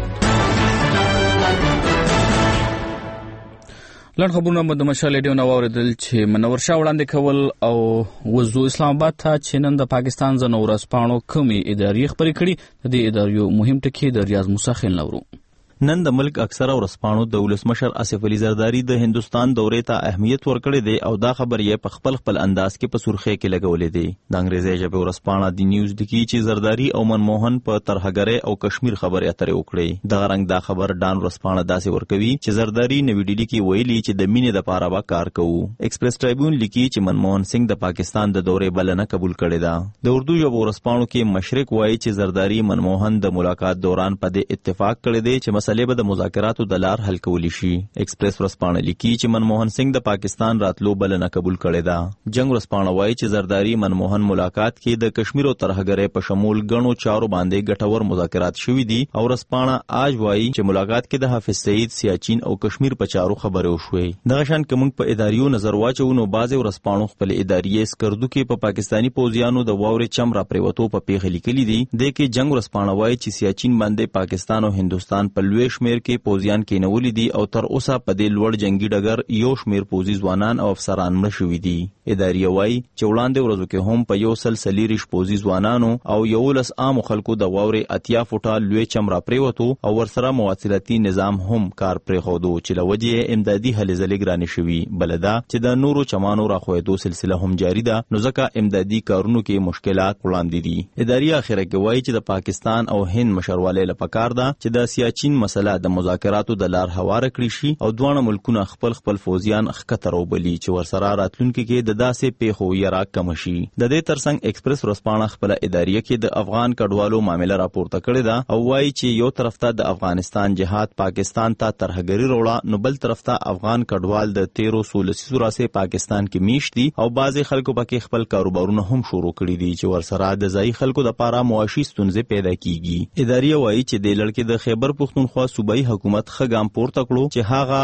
لنډ خبرونه به د مشال ریډیو نه واورېدل چې منور شاه وړاندې کول او وزو اسلام آباد ته چې نن د پاکستان ځینو ورځپاڼو کومې ادارې خپرې کړي. د دې اداریو مهم ټکي د ریاض موسی خیل نورو. نن د ملک اکثره ورځپاڼو د ولسمشر آصف علي زرداري د هندستان دورې ته اهمیت ورکړی دی او دا خبر یې په خپل انداز کې په سرخی کې لګولې دی. د انګریزي ژبې ورځپاڼه د نیوز لیکي چې زرداري او منموهن په ترهګرۍ او کشمیر خبرې اترې وکړې. دغه رنګ دا خبر ډان ورځپاڼه داسې ورکوي چې زرداري نوې ډیلي کې ویلي چې د مینې لپاره به کار کوو. ایکسپریس ټریبیون لیکي چې منموهن سنگ د پاکستان د دورې بلنه قبول کړې ده. د اردو ژبې ورځپاڼو کې مشرق وایي چې زرداري منموهن د ملاقات دوران په دې اتفاق کړی دی چې مسلې به د مذاکراتو د لار حل کولی شي. ایکسپریس ورځپاڼه لیکي چې منموهن سنگ د پاکستان راتلو بلنه قبول کړې ده. جنگ ورځپاڼه وایي چې زرداري منموهن ملاقات کې د کشمیر او ترهګرۍ په شمول غنو چارو باندې ګټور مذاکرات شوي دي او ورځپاڼه آج وایي چې ملاقات کې د حافظ سعید سیاچین او کشمیر په چارو خبرې وشوې. دغه شان کوم په اداریو نظر واچو نو بعضې ورځپاڼو خپل ادارې سکردو کې په پاکستاني پوځیانو د واورې چم را پریوتو په پیښه لیکلي دي. د کې جنگ ورځپاڼه وایي چې سیاچین باندې پاکستان او هندوستان په لوی شمیر کې پوځیان کېنولي دي او تر اوسه په دې لوړ جنگي ډګر یو شمېر پوځي ځوانان او افسران مړه شوي دي. ادارې وایي چې وړاندې ورځو کې هم په 140 پوځي ځوانانو او 11 عامو خلکو د واورې 80 فوټه لوی چم را پریوتو او ورسره مواصلاتي نظام هم کار پرېښودو چې له وجې امدادي هلې ځلې ګرانې شوي. بله دا چې د نورو چمانو راښویدو سلسله هم جاري ده، نو ځکه امدادي کارونو کې مشکلات وړاندې دي. ادارې اخره کې وایي چې د پاکستان او هند مشروالی له پکار ده چې د سیاچین مسله د مذاکراتو د لار هواره کړی شي او دواړه ملکونه خپل فوجیان ښکته راوبلي چې ورسره راتلونکي کې د داسې پیښو یرا کم شي. د دې ترڅنګ ایکسپریس ورځپاڼه خپل ادارې کې د افغان کډوالو معاملې راپورته کړې ده او وایي چې یو طرف ته د افغانستان جهاد پاکستان ته ترهګري وروړه، نو بل طرف ته افغان کډوال د 1300 لسیزو پاکستان کې میشت دي او بعضې خلکو پکې خپل کاروبارونه هم شروع کړي دي چې ورسره د ځایي خلکو لپاره معاشي ستونزې پیدا کیږي. ادارې وایي چې د لړکې د خیبر پښتونخوا صوبایي حکومت ښه ګام پورته کړو چې هغه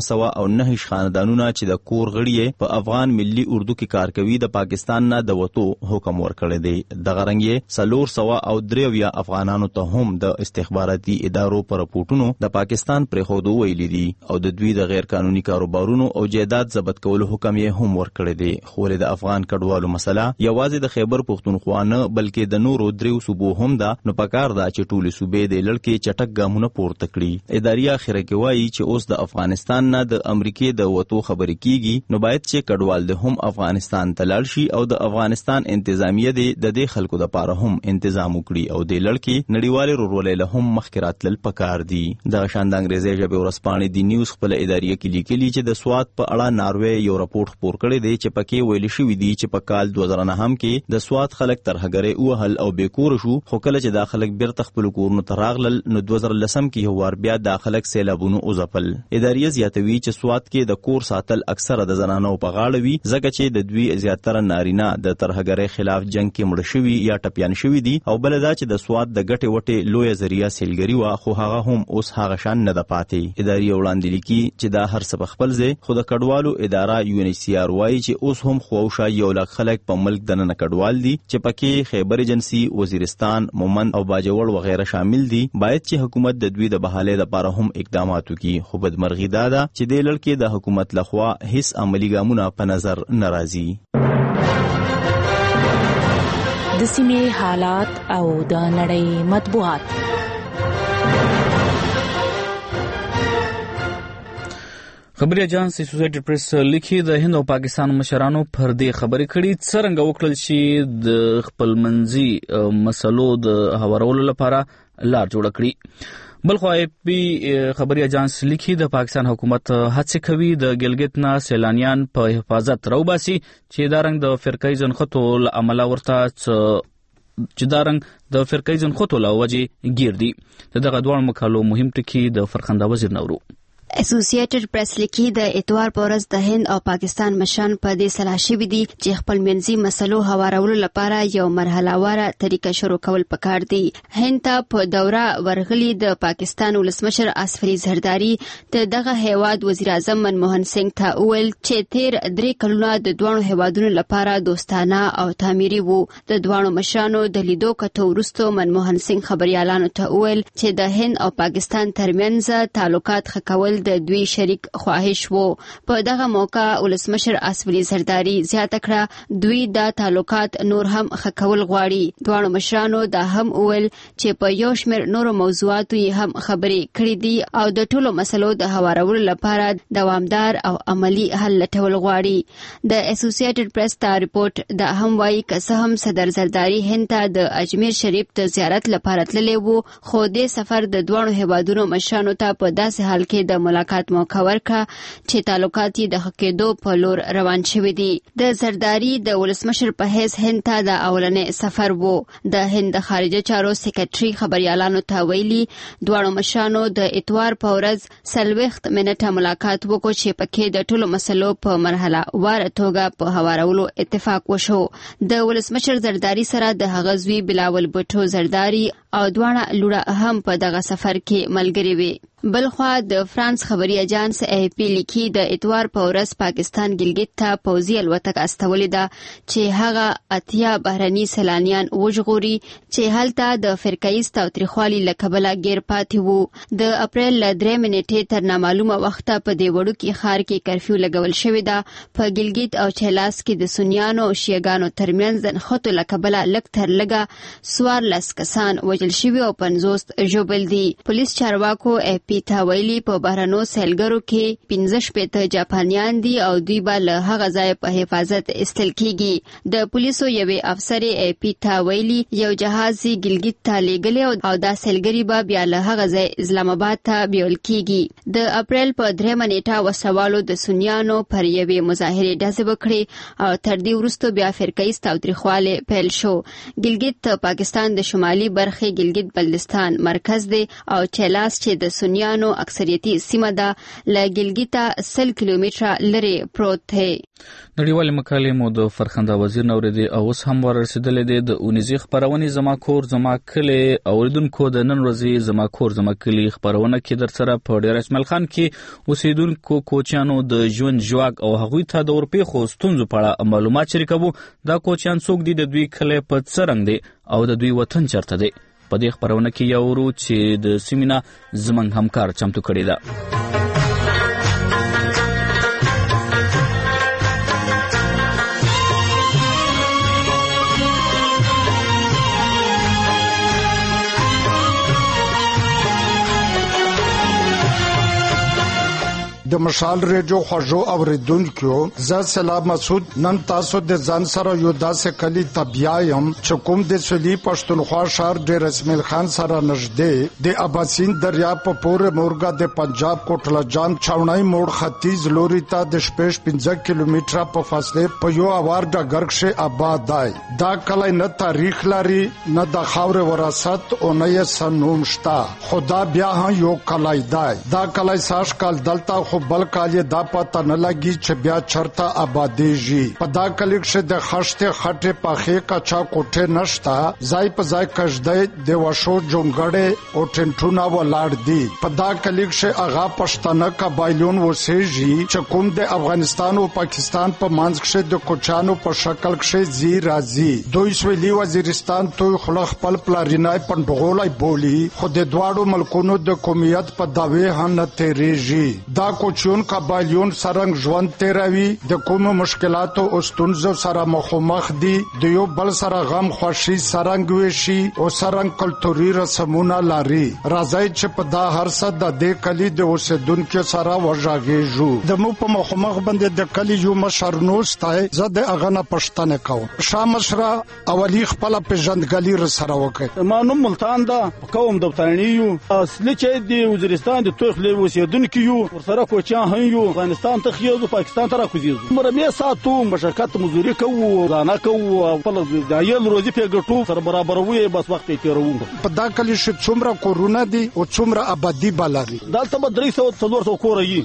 909 خاندانونه چې د کور غړي په افغان ملي اردو کې کار کوي د پاکستان نه د وتو حکم ورکړی دی. دغه رنګ یې 403 افغانانو ته هم د استخباراتي ادارو پر راپورټونو د پاکستان پرېښودو ویلي دي او د دوی د غیر قانوني کاروبارونو او جایداد ضبط کولو حکم یې هم ورکړی دی. خو د افغان کډوالو مسله یوازې د خیبر پښتونخوا نه بلکې د نورو 3 صوبو هم ده، نو پکار ده چې ټولې صوبې د لړکې چټک ګامونه پورته پورته کړي. اداري اخره کې وایي چې اوس د افغانستان نه د امریکای د وټو خبرې کیږي، نو باید چې کډوال د هم افغانستان ته لاړ شي او د افغانستان انتظامیه د دې خلکو د پاره هم تنظیم وکړي او د لړکی نړیوال رورولې له هم مخکرات لل پکار دي. د شاند انګریزي ژبه ورسپانې دی نیوز خپل اداري کې لیکلي چې د سواد په اړه ناروې یو راپورټ خپور کړی دی چې پکې ویل شوی دی چې په کال 2009 کې د سواد خلک تر هغه وهل او بیکور شو، خو کله چې د خلک بیرته خپل کورونو ته راغلل نو 2010 کې یو ور بیا د خلک سیلابونو اوځپل. اداري زیاتوي چې سواد کې د کور ساتل اکثره د زنانو په غاړه وي، ځکه چې د دوی زیاتره نارینه د ترهګرۍ خلاف جنگ کې مړ شوي یا ټپيان شوي دي، او بل دا چې د سواد د ګټې وټې لوی ذریعہ سیلګری وا، خو هغه هم اوس هغه شان نه ده پاتې. اداري وړاندې لیکي چې دا هر څه خپل ځای، خو د کډوالو اداره UNHCR وایي چې اوس هم خوشا یو لک خلک په ملک دننه کډوال دي چې پکې خیبر ایجنسی، وزیرستان، مومند او باجوړ وغیرہ شامل دي. باید چې حکومت د دوی د بحالې لپاره هم اقدامات وکړي، خو بدمرغي دا ده چې د لړکې د حکومت لخوا هیڅ عملی ګامونه په نظر ناراضي. د سیمې حالات او د نړۍ مطبوعات. خبري اجانس اسوسییټډ پریس لیکي د هند او پاکستان مشرانو پر دې خبرې کړي څرنګه وکړل شي د خپل منځي مسلو د هوارولو لپاره لار جوړ کړي. بلخو پی خبري اجانس لیکي د پاکستان حکومت هڅه کوي د ګلګت نه سیلانیان په حفاظت راوباسي چې دا رنګ د فرقې ځنخطو عمله ورته چې دا رنګ د فرقې ځنخطو لوجه ګیر دي. دغه دوه مقالو مهم ټکی د فرخنده وزیر نورو. اسوسییټډ پریس لیکي د اتوار په ورځ د هند او پاکستان مشران په دې سلا شوي دي چې خپل منځي مسلو هوارولو لپاره یو مرحله واره طریقه شروع کول پکار دي. هند ته په دوره ورغلي د پاکستان ولسمشر اسف علي زرداری د دغه هیواد وزیر اعظم منموهن سنگ ته وویل چې تیر 3 کلونه د دوه هیوادونو لپاره دوستانه او تعمیري وو. د دوه مشرانو د لیدو کته وروسته منموهن سنگ خبريالانو ته وویل چې د هند او پاکستان ترمنځ تعلقات خکول د دوی شریک خواهش وو. په دغه موقع ولسمشر اسف علي زرداری زیاته کړه دوی دا تعلقات نور هم خکول غواړي. دوه مشرانو دا هم وویل چې په یو شمېر نورو موضوعاتو یې هم خبرې کړې دي او د ټولو مسلو د هوارولو لپاره دوامدار او عملی حل لټول غواړي. د اسوسییټډ پریس ته ریپورت دا هم وایي که څه هم صدر زرداری هند ته د اجمیر شریف د زیارت لپاره تللی وو، خو دې سفر د دوه هیوادونو مشرانو ته په داسې حال کې د ملاقات موقع ورکړه چې تعلقات یې د حقیقتو په لور روان شوي دي. د زرداری د ولسمشر په حیث هند ته د اولنې سفر وو. د هند خارجه چارو سیکریټري خبريالانو ته ویلي دوه مشرانو د اتوار په ورځ 40 منټه ملاقات وکړ چې پکې د ټولو مسلو په مرحله واره توګه په هوارولو اتفاق وشو. د ولسمشر زرداری سره د هغه زوی بلاول بوټو زرداری او دوه لوړه هم په دغه سفر کې ملګری وي. بلخوا د فرانس خبري اجانس AFP لیکي د اتوار په ورځ پاکستان ګلګت ته پوځي الوتکه استولې ده چې هغه 80 بهرني سیلانیان وژغوري چې هلته د فرقې تاوتریخوالي له کبله غیر پاتې وو. د اپریل ل 3 منټې تر نامعلومه وخته په دې وړوکي ښار کې کرفیو لګول شوې ده. په ګلګت او چهلاس کې د سنیانو او شیعاګانو ترمنځ د خطو له کبله لږ تر لږه 14 کسان وژل شوي او 50 ژوبل دي. پولیس چارواکو AFP ته ویلي په بهرنو سیلګرو کې 15 جاپانیان دي او دوی به له هغه ځای په حفاظت استل کیږي. د پولیسو یوې افسر AFP ته ویلي یو جهاز ګلګت ته لېږلی او دا سیلګري به بیا له هغه ځای اسلام آباد ته بیول کیږي. د اپریل په 3 نیټه وسوالو د سنیانو پر یوې مظاهرې ډزې وکړې او تر دې وروسته بیا فرقې تاوتریخوالی پیل شو. ګلګت پاکستان د شمالي برخې ګلګت بلتستان مرکز دی او چهلاس چې د سنیانو اکثریتي سیمه ده له ګلګته 100 کیلومتره لري پروت دی. نړیوال مکالمې مو د فرخنده وزیر نوریدي او اوس هم ورسېدلې دي. د اونیزي خبرونه زما کور زما کلی اوریدونکو د نن ورځې زما کور زما کلی خبرونه کې در سره په ډیر اسماعیل خان کې اوسیدونکو کوچیانو د ژوند جواک او هغوی ته د اورپیخو ستونزو په اړه معلومات شریکوو. دا کوچیان څوک دي، د دوی کلی په څرنګ دی او د دوی وطن چرته دی. په دې خبرونه کې یو ورو چې د سیمینا زمنګ همکار چمتو کړی ده. د مشال ریډیو خوږو اوریدونکو زه سلام مسعود نن تاسو د ځان سره یو داسې کلی تبیایم چې کوم د سلی پښتونخوا شهر د رسمیل خان سره نږدې د اباسین دریا په پورې مورګه د پنجاب کوټلا جان چاونای موړ ختیځ لوري ته د شپږ 15 کیلومتره په فاصله په یو اوار د ګرګشه آباد دی. دا کلی نه تاریخ لري نه د خاور وراثت او نه یې سنوم شتا. خدا بیا هم یو کلی دی. دا کلی ساش کال دلته خو بل کال دا پته نه لګي چې بیا چرته آبادیږي. په دا کلی کې د خشته خټه پاخه کچا کوټه نشتا. ځای په ځای کژدې د وشو جونګړې او ټنټونه ولاړ دي. په دا کلی کې اغا پښتانه قبایلون وسېږي چې کوم د افغانستان او پاکستان په منځ کې د کوچانو په شکل کې زی راځي. دوی سویلي وزیرستان توي خلخ خپل پلارینای پندغولای بولی خو د دواړو ملکونو د قومیت په داوی هم نه تیریږي. دا کوچون قبایلون سرنګ ژوند تیروي د کوم مشکلاتو او ستونزو سره مخامخ دي. د یو بل سره غم خوشي سرنګ وشي او سرنګ کلتوري رسمونه لري. راځي چې په دا هر څه د دې کلی د اوسیدونکو سره وژاږیږو. د مو په مخامخ باندې د کلی یو مشرنوستای زه د اغنه پښتنه کوم. شامشرا اولی خپل پیژندګلی را سره وکړ. ما نوم ملتان دا قوم د پتانیو اصلي چې د وزیرستان د توخلې اوسیدونکو یو ورسره کوچان هيو افغانستان ته خيو پاکستان ته راکوزیږي. مرمه ساتو مشرکت مزوري کوو ځانا کوو خپل د ایل روزي په ګټو سره برابروي بس وخت تیرو. په دا کلی چې څومره کورونه دي او څومره آبادی بالاري دلته به 300 کور یي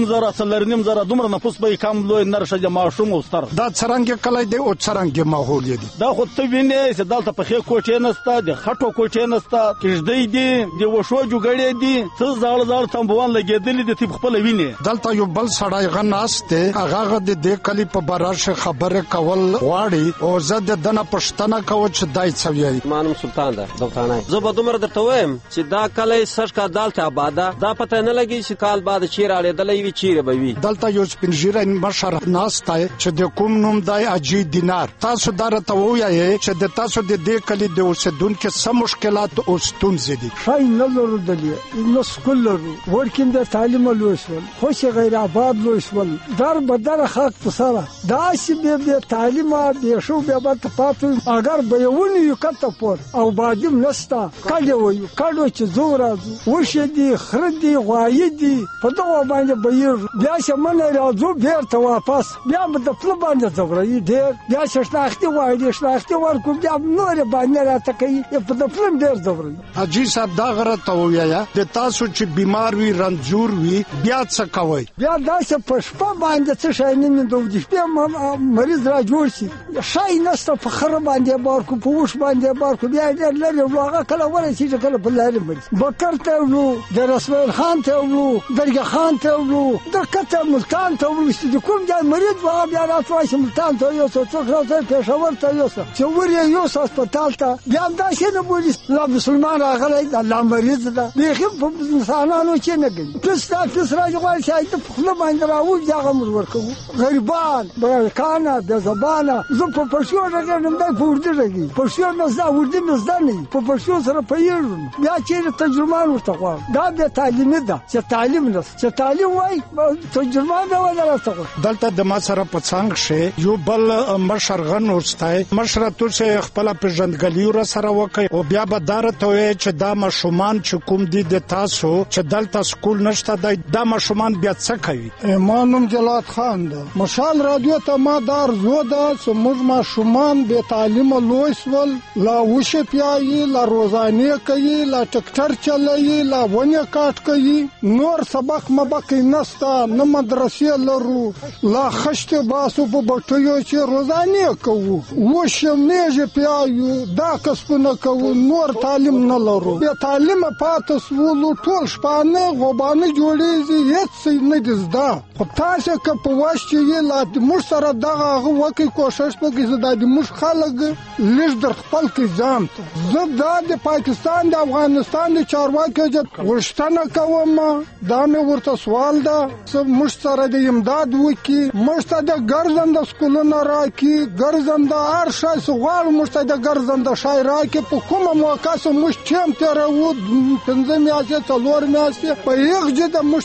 3.5 زره دومره نفوس به کم لوی نرشه جما شوم او ستر. دا څرنګه کلی دی او څرنګه ماحول دی. دا خو ته وینې چې دلته په خې کوټې نسته د خټو کوټې نسته کېږدې دي د وشو جوګړې دي څه زړ تنبوان لګېدلې دي ته خپل وینې. دلته یو بل سړی غناسته هغه د دې کلی په براشه خبره کول غواړي او زه د دنه پښتنه کوم چې دای څوي. مانم سلطان ده دوتانه زه به دومره درته وایم چې دا کلی سرش کا دلته آباده دا پته نه لګي چې کال بعد چیرې اړېدلې وی چیرې به وي. دلته یو سپینجیره مشر ناستای چې د کوم نوم دای اجي دینار. تاسو درته وایي چې د تاسو د دې کلی د اوسیدونکو سم مشکلات او ستونزې دي. شای نه لرودلې نو سکول لرو ورکیم د تعلیم لوسول خوش غیر آباد لوسول در بدر خاک پسره دا سی به تعلیم به شو به بات پاتو اگر به یونی یو کته پور او بادیم نستا کله وایو کله چې زور ورشه دي خردي غوای دي په دغه باندې به بیا شمنه راځو بیرته واپس بیا د خپل باندې زغري دي بیا شناختی وای دي شناختی ورکو بیا نور باندې راته کوي په د خپل ډیر زغري. اجي صاحب دا غره ته ویا د تاسو چې بیمار وي رنځور وي بیا څه کوي؟ بیا داسې په شپه باندې څه شي نه دوی بیا مریض را جوړ شي شای نسته په خره باندې بارکو په وښ باندې بارکو بیا ډېر لري هغه کله ورسي چې کله په لارې مړ بکر ته ورو د رسول خان ته ورو درګه خان ته ورو د کته ملتان ته ورو چې کوم ځای مریض و بیا راځي ملتان ته یو څو راځي پېښور ته یو څو چې ورې یو څو هسپتال ته بیا داسې نه بولی لا مسلمان راغلی د الله مریض ده بیخي په انسانانو چې نه کوي پستا پس راځي چې ته په خپل باندې راوځي هغه مر ورکو غریبان برکانه د زبانه زه په پښتو راګرم د پورته راګي پښتو نه زده ورته نه زده نه په پښتو سره پیژنم بیا چې ترجمان ورته غواړم دا د تعلیم ده چې تعلیم نه چې تعلیم وای ترجمان به ولا راځي. دلته د ما سره په څنګ شه یو بل مشرغن ورستای مشرتو چې خپل پیژندګلی ور سره وکي او بیا به دارته چې دا مشومان چې کوم دي د تاسو چې دلته سکول نشته دا مشومان بیا څه کوي؟ ما نوم جلات خان ده مشال رادیو ته ما دار زو ده سموږ مشومان به تعلیم لوسول لا وشه پیایي لا روزانه کوي لا ټکټر چلایي لا ونه کاټ کوي نور سبق مبق نستا نه مدرسې لرو لا خشت باسو په بټیو چې روزانه کوو وشه میږي پیایو دا کسبونه کوو نور تعلیم نه لرو به تعلیم پاتس ولو ټول شپانه غوبانه جوړیږي هیڅ نه دزدا خو تاسو که په واشي لا د مش سره دغه وکي کوشش وکړي د مش خلک لږ در خپل کې ځان زه د پاکستان د افغانستان د چارواکو غوښتنه کوم دا مې ورته سوال ده مش سره د امداد وکي مشته د ګرځنده سکولونه راکي ګرځنده هر شای سوال مشته د ګرځنده شای راکي په کومه موقع سو مش چم تر و 15 میاشتې څلور میاشتې په یو ځای د مشته د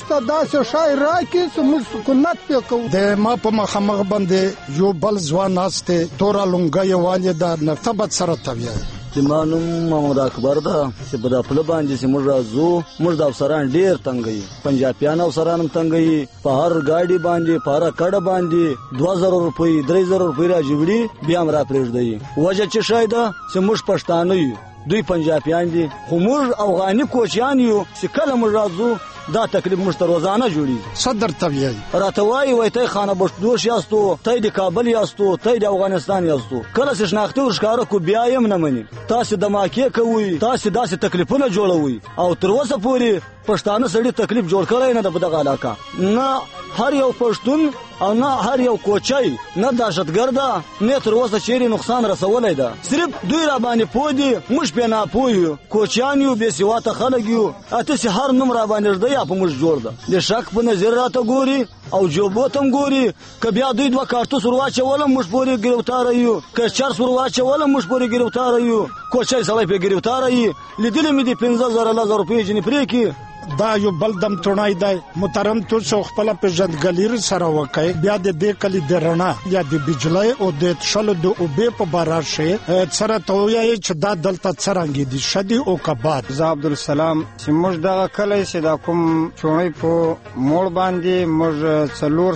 داسې شای راکړي چې موږ سکونت پې کوو. د ما په مخامخ باندې یو بل ځوان ناسته تورا لونګي والده نرتبت سره تویای. ما نوم محمد اکبر ده چې په داخله باندې چې موږ راځو موږ د افسران ډیر تنګي پنجابیان افسران هم تنګي په هر گاډي باندې په هر کډه باندې 2000 روپۍ 3000 روپۍ راځي بیا هم را پرېږدي. وجه چې شاید چې موږ پښتانه یو دوی پنجابیان دي خو موږ افغاني کوچیان یو چې کله موږ راځو دا تکلیف موږ ته روزانه جوړي. صدر تویای راته وایي وای ته خانه بشدوش یاستو ته د کابل یاستو ته د افغانستان یاستو کله چې شناخته ورښکاره کو بیا یې نه مني تاسو د ماکې کوي تاسو داسې تکلیفونه جوړوي او تر اوسه پورې پښتانه سړي تکلیف جوړ کړی نه د دغه علاقه نه هر یو پښتون او نه هر یو کوچی نه دهشتګرد نه تر اوسه چیرې نقصان رسولی ده. صرف دوی را باندې پوه دي موږ پې ناپوه یو کوچیان یو بې سواته خلک یو اتسې هر نوم را باندې ږدي یا په موږ جوړ ده. د شک په نظر راته ګوري او جوبو ته هم ګوري که بیا دوی 2 کارتوس ور واچولم موږ پورې ګرفتاره یو که چرس ور واچولم موږ پورې ګرفتاره یو کوچی سړی پې ګرفتاره یي لیدلي مې دي 15,000 روپۍ جنې پرېږدي. دا یو بل دم تونای دی محترم تاسو خپل پیژندګلیر سره وکای بیا د دې کلی د رڼا یا د بجلی او د شلو د اوبې په بارا شي سره تویای چې دا دلته څرنګ دي شدي او کبات. زه عبدالسلام چې موږ دغه کلی چې دا کوم چونی په موړ باندې موږ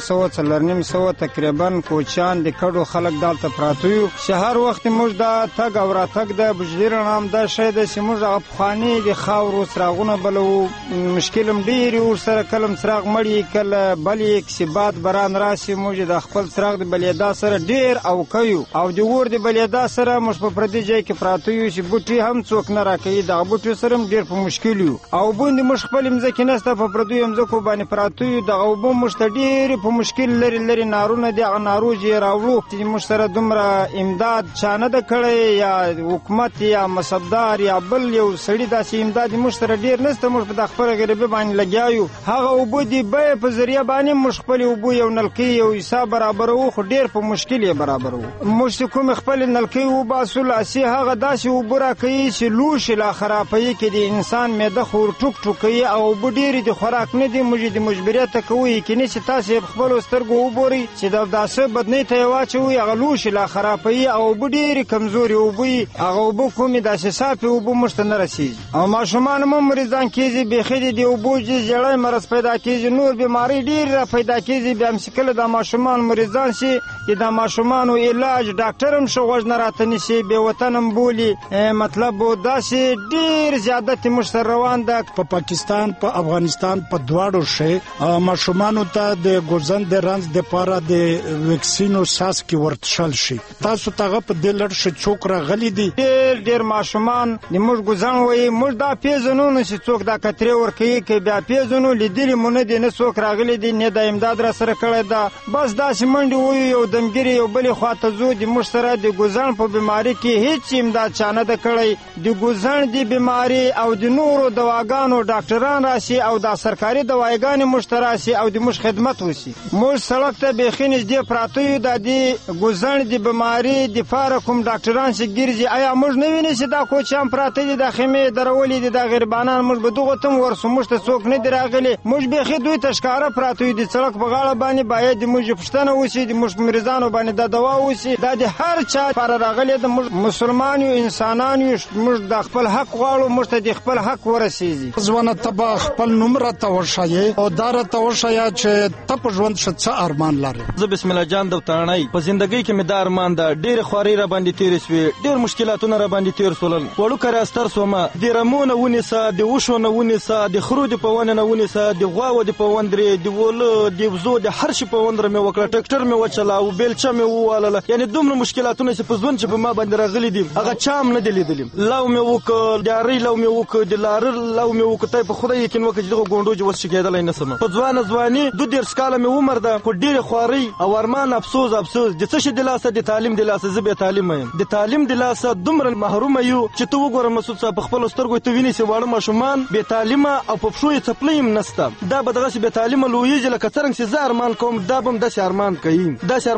400 تقریبا کوچان د کډو خلک دلته پراته یو شهر وخت موږ دا تګ او راتګ د بجلی رڼا هم دا شی د موږ افغاني د خاورو څراغونه بلو مشکلم ډیر ور سره کلم څراغ مړی کله بلې کسبات بران راشي موږ د خپل څراغ د بلیدا سره ډیر او کوي او د ور د بلیدا سره موږ په پردي ځای کې پراته یو چې بوټي هم څوک نه راکړي د بوټي سره ډیر په مشکل یو او باندې موږ خپل مزکه نسته په پردي مزکو باندې پراته یو د اوبو موږ ډیر په مشکل لري نارونه د ناروجي راوړو چې موږ سره دومره امداد چانه د کړي یا حکومت یا مصدر یا بل یو سړی داسې امداد موږ سره ډیر نسته. موږ د خپل غریبه باندې لګیاو هغه وبو دی به په ذریعہ باندې مشخپل وبو یو نلکی یو حساب برابر وو خو ډیر په مشکل یې برابر وو موږ کوم خپل نلکی وو باسل اسی هغه داسې وبره کوي چې لوش لا خرابې کې د انسان معده خور ټوک ټوکي او بډیر د خوراک نه دی موږ د مجبوریت کوي کې نه چې تاسو خپل سترګو وبوري چې دا داسې بدنی ته واچوي هغه لوش لا خرابې او بډیر کمزوري وبوي هغه وبو کوم داسې صافي وبو مشتنه رسي او ماشومان مو مریضان کېږي بخې دی وبوجي جړای مرز پیدا کیږي نور بیماری ډیر پیدا کیږي بیا مشکل د ماشومان مریضان شي چې د ماشومانو علاج ډاکټر هم شغوج نه راتنی شي به وطنم بولی مطلب داسې ډیر زیادت مشتر روان ده په پاکستان په افغانستان په دواړو شي ماشومانو ته د ګوزن د رنز د پاره د ویکسینو ساس کې ورتشل شي تاسو ته په دې لړ شي څوک راغلي دي ډیر ماشومان د موږ ګوزن وای موږ دا پیژنو نه چې څوک دا کتري ورکي کې بیا پیژنو لیدلی مونږ دې نه څوک راغلي دي نه د امداد را سره کړی دا بس دا سیمنډي وای یو دمګری یو بل خواته زو د مشتره د ګوزن په بیماری کې هیڅ امداد چانه د کړی د ګوزن د بیماری او د نورو دواګانو ډاکټران راشي او د سرکاري دواګانې مشتراسي او د مش خدمت وسی موږ سړک ته بخینځ دی پراته یو د ګوزن د بیماری د فار کوم ډاکټران چې ګرځي آیا موږ نه ویني چې دا کوچام پراته دي د خیمه درولې د غریبانان موږ به دغه تم ورسمشت څوک نه دراغلي موږ به خې دوی تشکاره پراته دي سړک په غاړه باندې باید موږ پښتنه وسی د موږ مریضانو باندې د دوا وسی د هر چا پر راغلي د مسلمان یو انسانان یو موږ د خپل حق غواړو موږ د خپل حق ورسېږي ځوانه تبا خپل نمبر ته ورشایي او دار ته ورشایي چې تپ ژوند څه ارمان لري. زه بسم الله جان دوتانای په ژوندۍ کې مې د ارمان د ډېر خواري را باندې تیر شوې ډېر مشکلاتونه را باندې تیر شول وړو کړه استر سومه د رمونه ونیسه د وښونه ونیسه د خرو د پونه نه ونیسه د غواو د پوندرې د ول د وزو د هر شي پوندره مې وکړه ټکټر مې وچلا او بیلچه مې وواله یعنی دومره مشکلاتونه چې په ځون چې په ما باندې راغلي دي هغه چام نه دی لیدلم لاو مې وک د اړې لاو مې وک د لار لاو مې وک ته په خدای یقین وکړه دغه ګوندو جو وس کېدل نه سم په ځواني د ډیر سکاله مې عمر ده خو ډیر خواري او ارمان افسوس د څه شي د لاسه د تعلیم د لاسه زبې تعلیم د تعلیم د لاسه دومره محروم یو چې تو وګوره مسعود صاحب خپل سترګو ته ویني چې واړه ماشومان به تعلیم او په پښو یې څپلیم نسته دا به دغه به تعلیم لویږي لکه څنګه چې زه ارمان کوم دا بم د ارمان کوي دا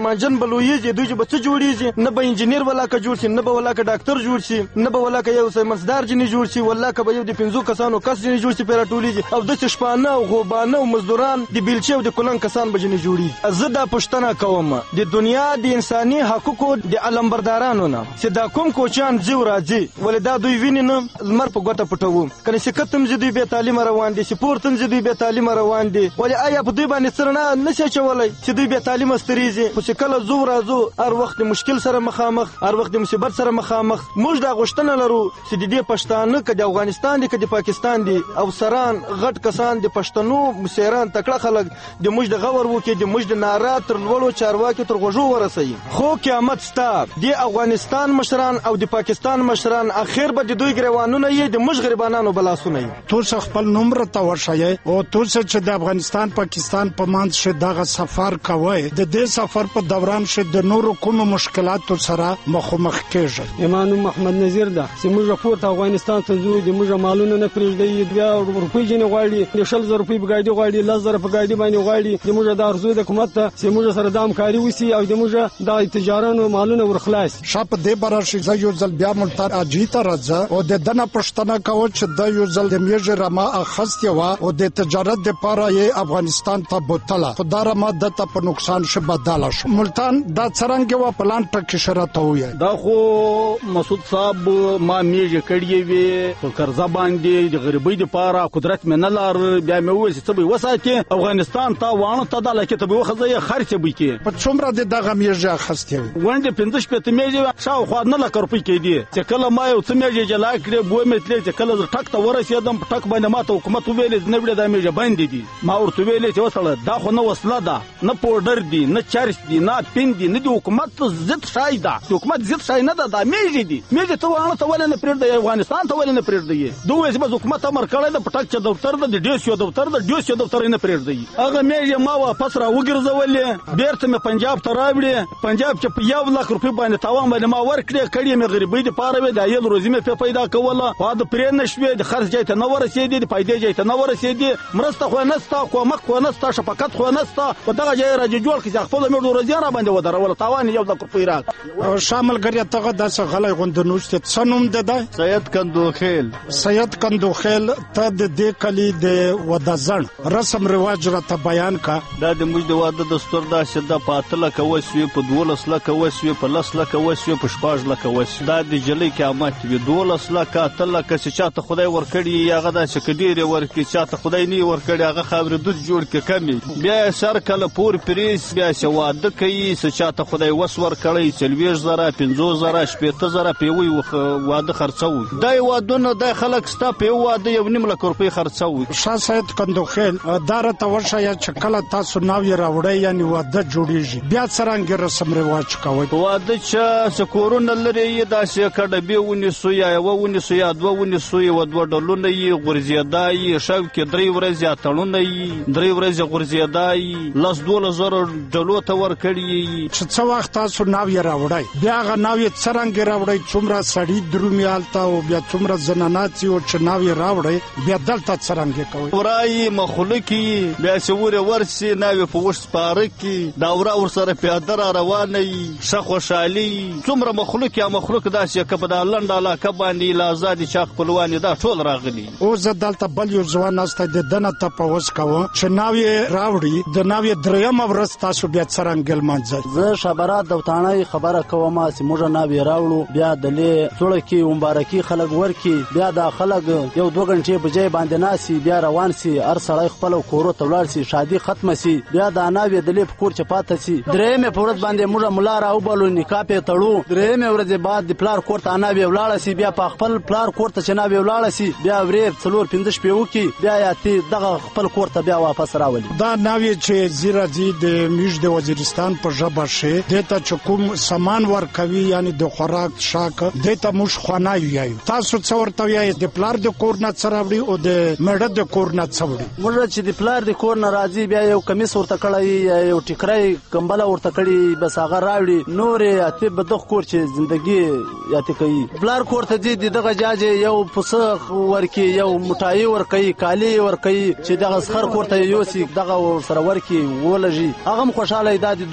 ارمانجن بلویږي دوی به څه جوړیږي نه به انجینیر ولاکه جوړ شي نه به ولاکه ډاکټر جوړ شي نه به ولاکه یو سمسدار جنې جوړ شي ولاکه به یو د 5 کسانو کس جنې جوړ شي پیرا ټولیږي او د شپانه او غوبانه او مزدوران د بیلچې او د کلن کسان به جنې جوړي. زه دا پښتنه کوم د دنیا د انساني حقوقو د علمبردارانو نه چې دا کوم کوچان جو راځي ولدا دوی ویني نه لمر په ګوته پټوو کنه چې کتم چې دوی به تعلیم روان دي سپورتم چې دوی به تعلیم روان دي ولی آیا په دوی باندې سرنه نشي چولای چې دوی به تعلیم استریزي خو چې کله زو راځو هر وخت مشکل سره مخامخ هر وخت مصیبت سره مخامخ موږ دا غوښتنه لرو چې د دې پښتانه کې د افغانستان دي کې د پاکستان دي او سران غټ کسان د پښتنو مسیران تکړه خلک د موږ د غور وکي د موږ د ناره تر لوړو چارواکي تر غوږو ورسي خو قیامت ستا د افغانستان مشران او د پاکستان مشران اخر به د دوی ګریوانونه یې د موږ غریبانو بلاسونه تو خپل نوم را توشایي او تو چې د افغانستان پاکستان په منځ شه دغه سفر کوي د دې سفر په دوران شه د نورو کوم مشکلاتو سره مخامخ کېږي. ایمان محمد نذیر ده چې موږ پورته افغانستان ته ځو د موږ مالونه نه پرېږدي بیا روپۍ جن غواړي د 100 روپۍ په ګاډي غواړي 10,000 په ګاډي باندې غواړي د موږ د ارزو د حکومت ته چې موږ سره د همکاري وسی او د موږ د تجارانو مالونه ورخلاص شپ دې براشي زه یو ځل بیا ملتان اجي ته راځه او د دنه پښتنه کوي چې د یو ځل د میجر ما اخست یو او د تجارت د پاره یې افغانستان ته بوتله خدای ما د ته په نقصان شه بدل شو ملتان دا څنګه و پلان ټکی شرط وي دا خو مسعود صاحب ما میجه کړی وی په قرضه باندې د غریبۍ د پاره قدرت مې نه لار بیا مې وې چې به وساتي افغانستان ته وانه ته د لکه ته به وخزه خرچ به کې په څومره د دغه میجه اخست یو وند 15 پته میجه شاو خو نه لکه روپۍ کې دی چې کله ما یو څه میجه جلا کړې بو مې تل چې کله ټک ته ورسېدم په ټک باندې ماته حکومت ویلې نه ویل دا میجه باندې دي ما ورته ویلې چې وسله دا خو نه وسله ده نه پودر دي نه چارج دي نه پین دي نه د حکومت ضد شای ده د حکومت ضد شای نه ده دا میجه دي میجه ته وانه ته ولنه پرېږدي افغانستان ته ولنه پرېږدي دوی چې بس حکومت امر کړی د پټک چې دفتر د ډیسیو دفتر د ډیسیو دفتر نه پرېږدي هغه میجه ما واپس را وګرځولې بیرته مې پنجاب ته راوړې پنجاب چې په 1 لک روپۍ باندې تاوان باندې ما ورکړې کړې مې غریبۍ د پاره وې د ایل روزي مې پیدا کوله خو د پرې نشوي د خرڅ ځای ته نه ورسېدې د پیدا ځای ته نه ورسېدې مرسته خو نستا کومک خو نستا شفقت خو نستا په دغه ځای راځي جوړ کړي خپل مې روزي را باندې ودرول تاوان 1 لک روپۍ را شامل غړي ته د غلې غوندنوشته څنوم ده سید کندوخیل سید کندوخیل ته د دې کلی د ودازن رسم رواج را ته بیان کا دا د موږ د واده دستور دا چې د پاتله کوي په 12 لک کوي په 10 لک کوي په 14 لک کوي دا د جلی قیامت وی 12 لک 3 لک چې چاته خدای ورکړي هغه د شکډيري ورکړي چاته خدای نه ورکړي هغه خبره د جوړ کې کمی بیا سر کله پور پریس بیا شواده کوي چې چاته خدای وس ورکړي 40,000 50,000 70,000 په وی واده خرڅو دای وادونه د خلک ستا په واده 1.5 لک روپۍ خرڅو شاه سید کندوخیل دار ته ورشه یا چکله تاسو ناوی راوړی یعنی واده جوړیږي بیا څنګه رسم رواج کوي واده چې کورونه لري دا چې کډه به ونی سویا ونی سویا ونی سویا ودو ډلونه یې غورځیدای شاو کې 3 ورځې اتړونه یې 3 ورځې غورځیدای لاس 12,000 ډلو ته ورکړي چې څو وخت تاسو ناوی راوړی بیا غ ناوی څنګه راوړی څومره سړی درومیالته او بیا څومره زنانات او چې ناوی راوړی بیا دلته څنګه کوي ورای مخلوقي بیا شوره ورسي ناوی په وښ پارکي دا ور سره پیاده را رواني شخو شالي څومره مخلوق یا مخلوق دا چې کبه د لند علاقه باندې لازادي چاق خپلوانی دا ټول راغلي او زه دلته بل یو ځوان استه د دنه ته پوس کوم چې ناوی راوړي د ناوی دریم ورځ تاسو بیا څنګه لمانځي زه شبرات دوتانه خبره کوم چې موږ ناوی راوړو بیا د لې څوړه کې مبارکي خلک ورکی بیا د خلک یو 2 غنټې بجې باندې ناسي بیا روان سي هر سړی خپل کورو ته ولاړ سي شادي ختم سي بیا د ناوی د لې کور چې پاتې سي درېمه پورت باندې موږ مولا راو بلو نکاح په تړو درېمه ورځ بعد د پلار کور ته ناوی ولاړ سي بیا په خپل پلار کور ته چې ناوی ولاړ سي بیا ورې 4-5 پیو کې بیا یاتي دغه خپل کور ته بیا واپس راولي دا ناوی چې زیرازي د میش د وزیرستان په ژبه شه دته چکم سامان ورکوي یعنی د خوراک شاک دته مش خانه یایو تاسو څورته یای د پلار د کور نه څراوړي او د مړه د کور نه څوړي موږ چې د پلار د کور نه راځي بیا یو کمیس ورته کړی یو ټیکرای کمبله ورته کړی بس هغه راوړي نورې اته به د کور چې ژوندۍ یاته کوي پلار کور ته دي دغه جاجه یو پسخ ورکی یو مټای ورکی کالی ورکی چې دغه سخر کور ته یو سی دغه سره ورکی ولږي هغه خوشاله د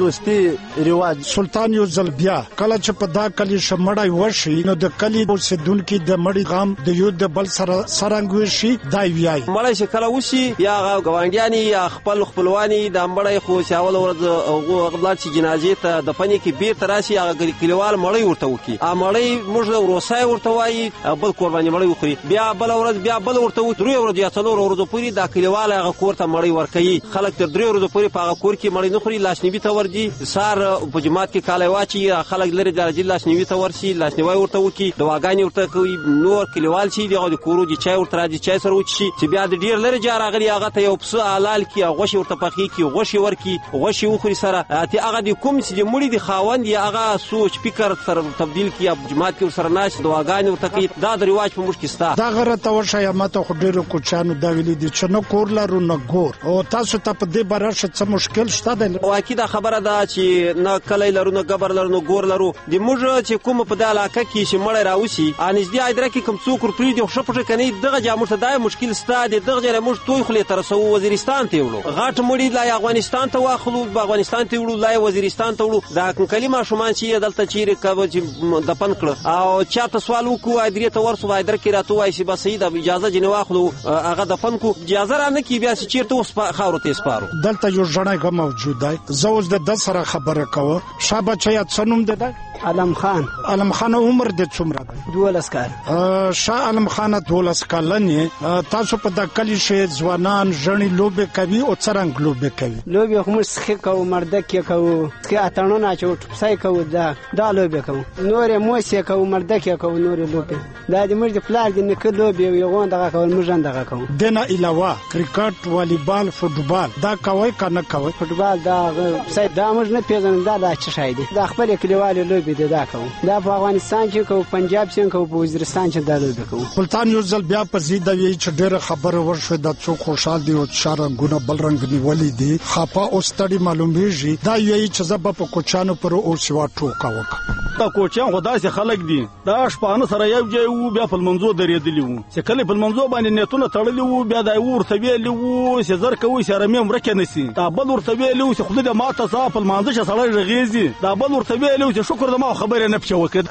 دوستي رواج. سلطان یو ځل بیا کله چې په دا کلی شمړای وشي نو د کلی اوسیدونکو د مړی غم د یو د بل سره سرنګ وشي دا ویای مړی چې کله وشي یا غوانډیانی یا خپلوانی د مړی خو سیاول ورځ او غبلات چې جنازې ته د پنی کې بیر تراشي هغه کلیوال مړی ورته وکي مړی موږ وروسای ورته وایي بل قرباني مړی وخوري بیا بل ورځ بیا بل ورته وي درې ورځې یا څلور ورځې پورې دا کلیوال هغه کور ته مړی ورکوي خلک تر درې ورځې پورې په هغه کور کې مړی نه خوري لاشنیوي ته ورځي سار په جماعت کې کاله واچي خلک لري درجه لاشنیوي ته ورسي لاشنیوي ورته وکي دواګانې ورته کوي نور کلیوال شي دغه کورو دي چای ورته راځي چای سره وچی چې بیا د ډیر لري جار غلي هغه ته یو پس حلال کی غوشي ورته پخې کی غوشي ورکی غوشي وخوري سره ته هغه د کوم چې مړی دی خاوند یا هغه سوچ فکر سره تبديل کی جماعت کې سره ناش دواګانې ورته کوي دا د ریواج په مشکل ستا دا غره ته ورشه ماته خو ډیرو کوچانو دا ویلي دي چې نو کور لرو نه ګور او تاسو ته په دې برابر څه مشکل شته ده او اکید خبره ده چې نه کلی لرو نه قبر لرو نه ګور لرو د موږ چې کوم په د علاقه کې چې مړی راوسی انځدي ایدره کې کوم څوک پرې دی خو پټ کني دغه جامو ته دا مشکل ستا دي دغه جره موږ توي خلې تر سو وزیرستان ته وړو غاټ مړی لا افغانستان ته واخلو افغانستان ته وړو لا وزیرستان ته وړو دا کلمه شومان چې دلته چیرې کوي چې د پن کړ او چاته سوال وکړو ایدره ته ورسو ایدره کې راته وایي چې بس د اجازه جنو واخلو هغه د پن کو اجازه را نه کی بیا چې چیرته اوس خاور ته سپارو دلته یو ژړای غو موجود دی زوز د سره خبره کوه شابه چا څنوم ده علم خان عمر د څومره ده 12 کال شاه علم خان 12 کالن تاسو په د کلی شه ځوانان ژړی لوبه کوي او څرنګ لوبه کوي لوبه کوم څخه کو مردک کو کې اتانو نه چوټ پسای کو دا لوبه کو نور موسیقي کو مردک کو نور لوبه دا د مرد پلار د نک لوبه یو غون دغه کو مرجان دغه کو دنه علاوه کرکټ والیبال فوتبال دا کوي کنه کوي فوتبال دا سای دا موږ نه پیژنم دا څه شای دي دا خپل کلیوال لوبه دا کوم دا په افغانستان کې کو پنجاب کې کو په وزیرستان کې دا لوبه کوم سلطان یو ځل بیا په زیاده وی چې ډېر خبره ورشو د څو خوشحال دي او شارنګونه بل رنگ نیولې دي خپه او ستړي معلومیږي دا یی چې زب په کوچانو پر او سوا ټوکا وک دا کوچان خدای سي خلک دي دا شپانه سره یو ځای وو بیا په منځو درېدلی وو چې کله په منځو باندې نیتونه تړلی وو بیا دا ورته ویلی وو چې زر کوي سره مې مرکه نسی دا بل ورته ویلی وو چې خدای د ماته صاف په منځ چې سره رغیزي دا بل ورته ویلی وو چې شکر د ما خبره نه پچو وکړ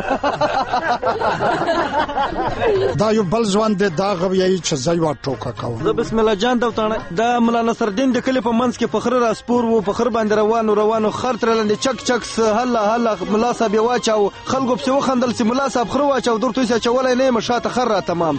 دا یو بل ځوان د دا غوي چې زایو ټوکا کاوه د بسم الله جان دوتانه دا مولا نصر الدین د کلی په منځ کې فخر راسپور وو فخر باندې روانو خر ترلند چک چک هلا مولا صاحب واچاو خلکو په وخندل چې مولا صاحب خرو واچاو درته چې چولای نه مشاته خر را تمام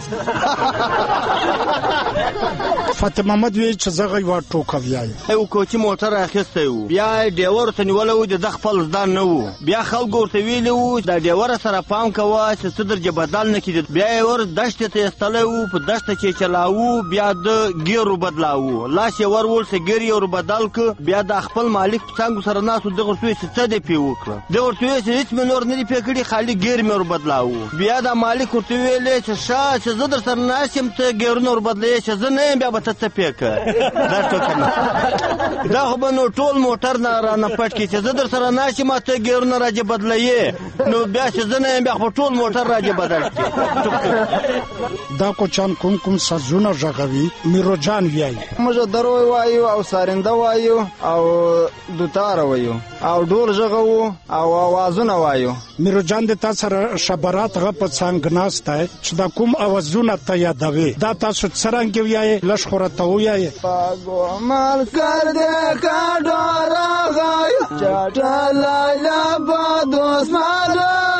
فاطمه محمد وی چې زغه یو ټوکا ویای او کوچی موټر اخیسته وو بیا ډیور ته نیولو د خپل ځدان نه وو بیا خلکو ورته ویلو دا ډیور سره پام کوه چې صدر جه بدل نه کیږي بیا ور دشت ته استلو په دشت کې چلاو بیا د ګیرو بدلاو لاس ور ول سه ګیری ور بدل ک بیا د خپل مالک څنګه سره ناسو دغه څه څه دی پیوکړه د ورته چې هیڅ منور نه دی پکړي خالي ګیر مې ور بدلاو بیا د مالک ورته ویلې چې شاه چې زدر سره ناسم ته ګیرونه ور بدلې چې زه نه بیا به ته پېک دا ټوکنه دا خو نو ټول موټر نه را نه پټ کی چې زدر سره ناسم ته ګیرونه راځي بدلې نو بیا چې زه نه بیا خو ټول موټر راځي بدل دا کوچان کوم سازونه ژغوي میرو جان ویای موږ دروي وایو او سارنده وایو او دوتار وایو او ډول ژغو او आवाजونه وایو میرو جان د تاسو شبرات غ په څنګه ناشته چې دا کوم आवाजونه ته یادوي دا تاسو څنګه ویای لشخوره ته ویای پاګو مال کر دې کا ډورا غای چټا لالا بادوس مال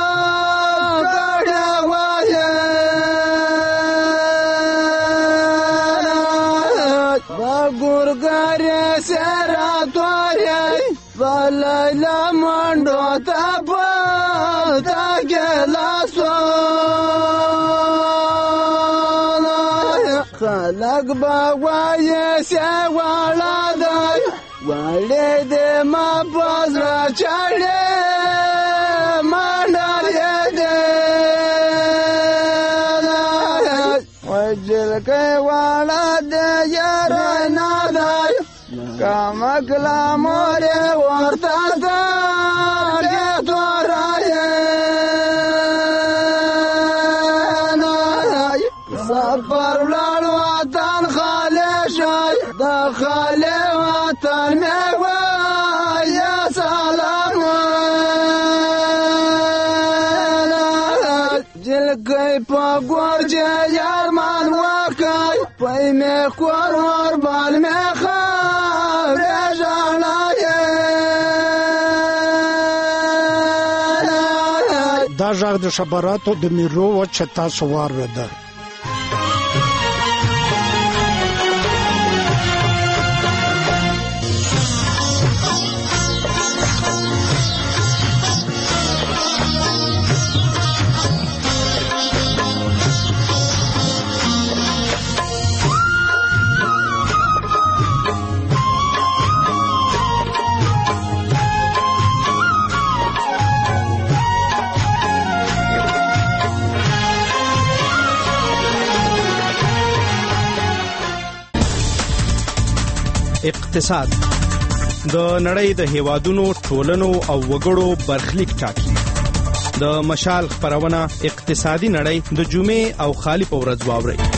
ګورګره سره توای ولایلا منډو تا تا ګلاسو خلق باوای سه والا دای وړې دې ما پزرا چړې منډه دې وجل کې والا دې یار نه دای کامکلا مورې ورته دې تورای سفر ولړ وطن خاله شای د خاله وطن مې وای په ګورج یارمان وکای پای مې کور ور بال مې خا ژړای دا ژغ د خبراتو د میرو و چتا سوار وده اقتصاد د نړۍ د هیوادونو ټولنو او وګړو برخلیک ټاکي. د مشال خبرونه اقتصادي نړۍ د جمعې او خالی په ورځ واوري.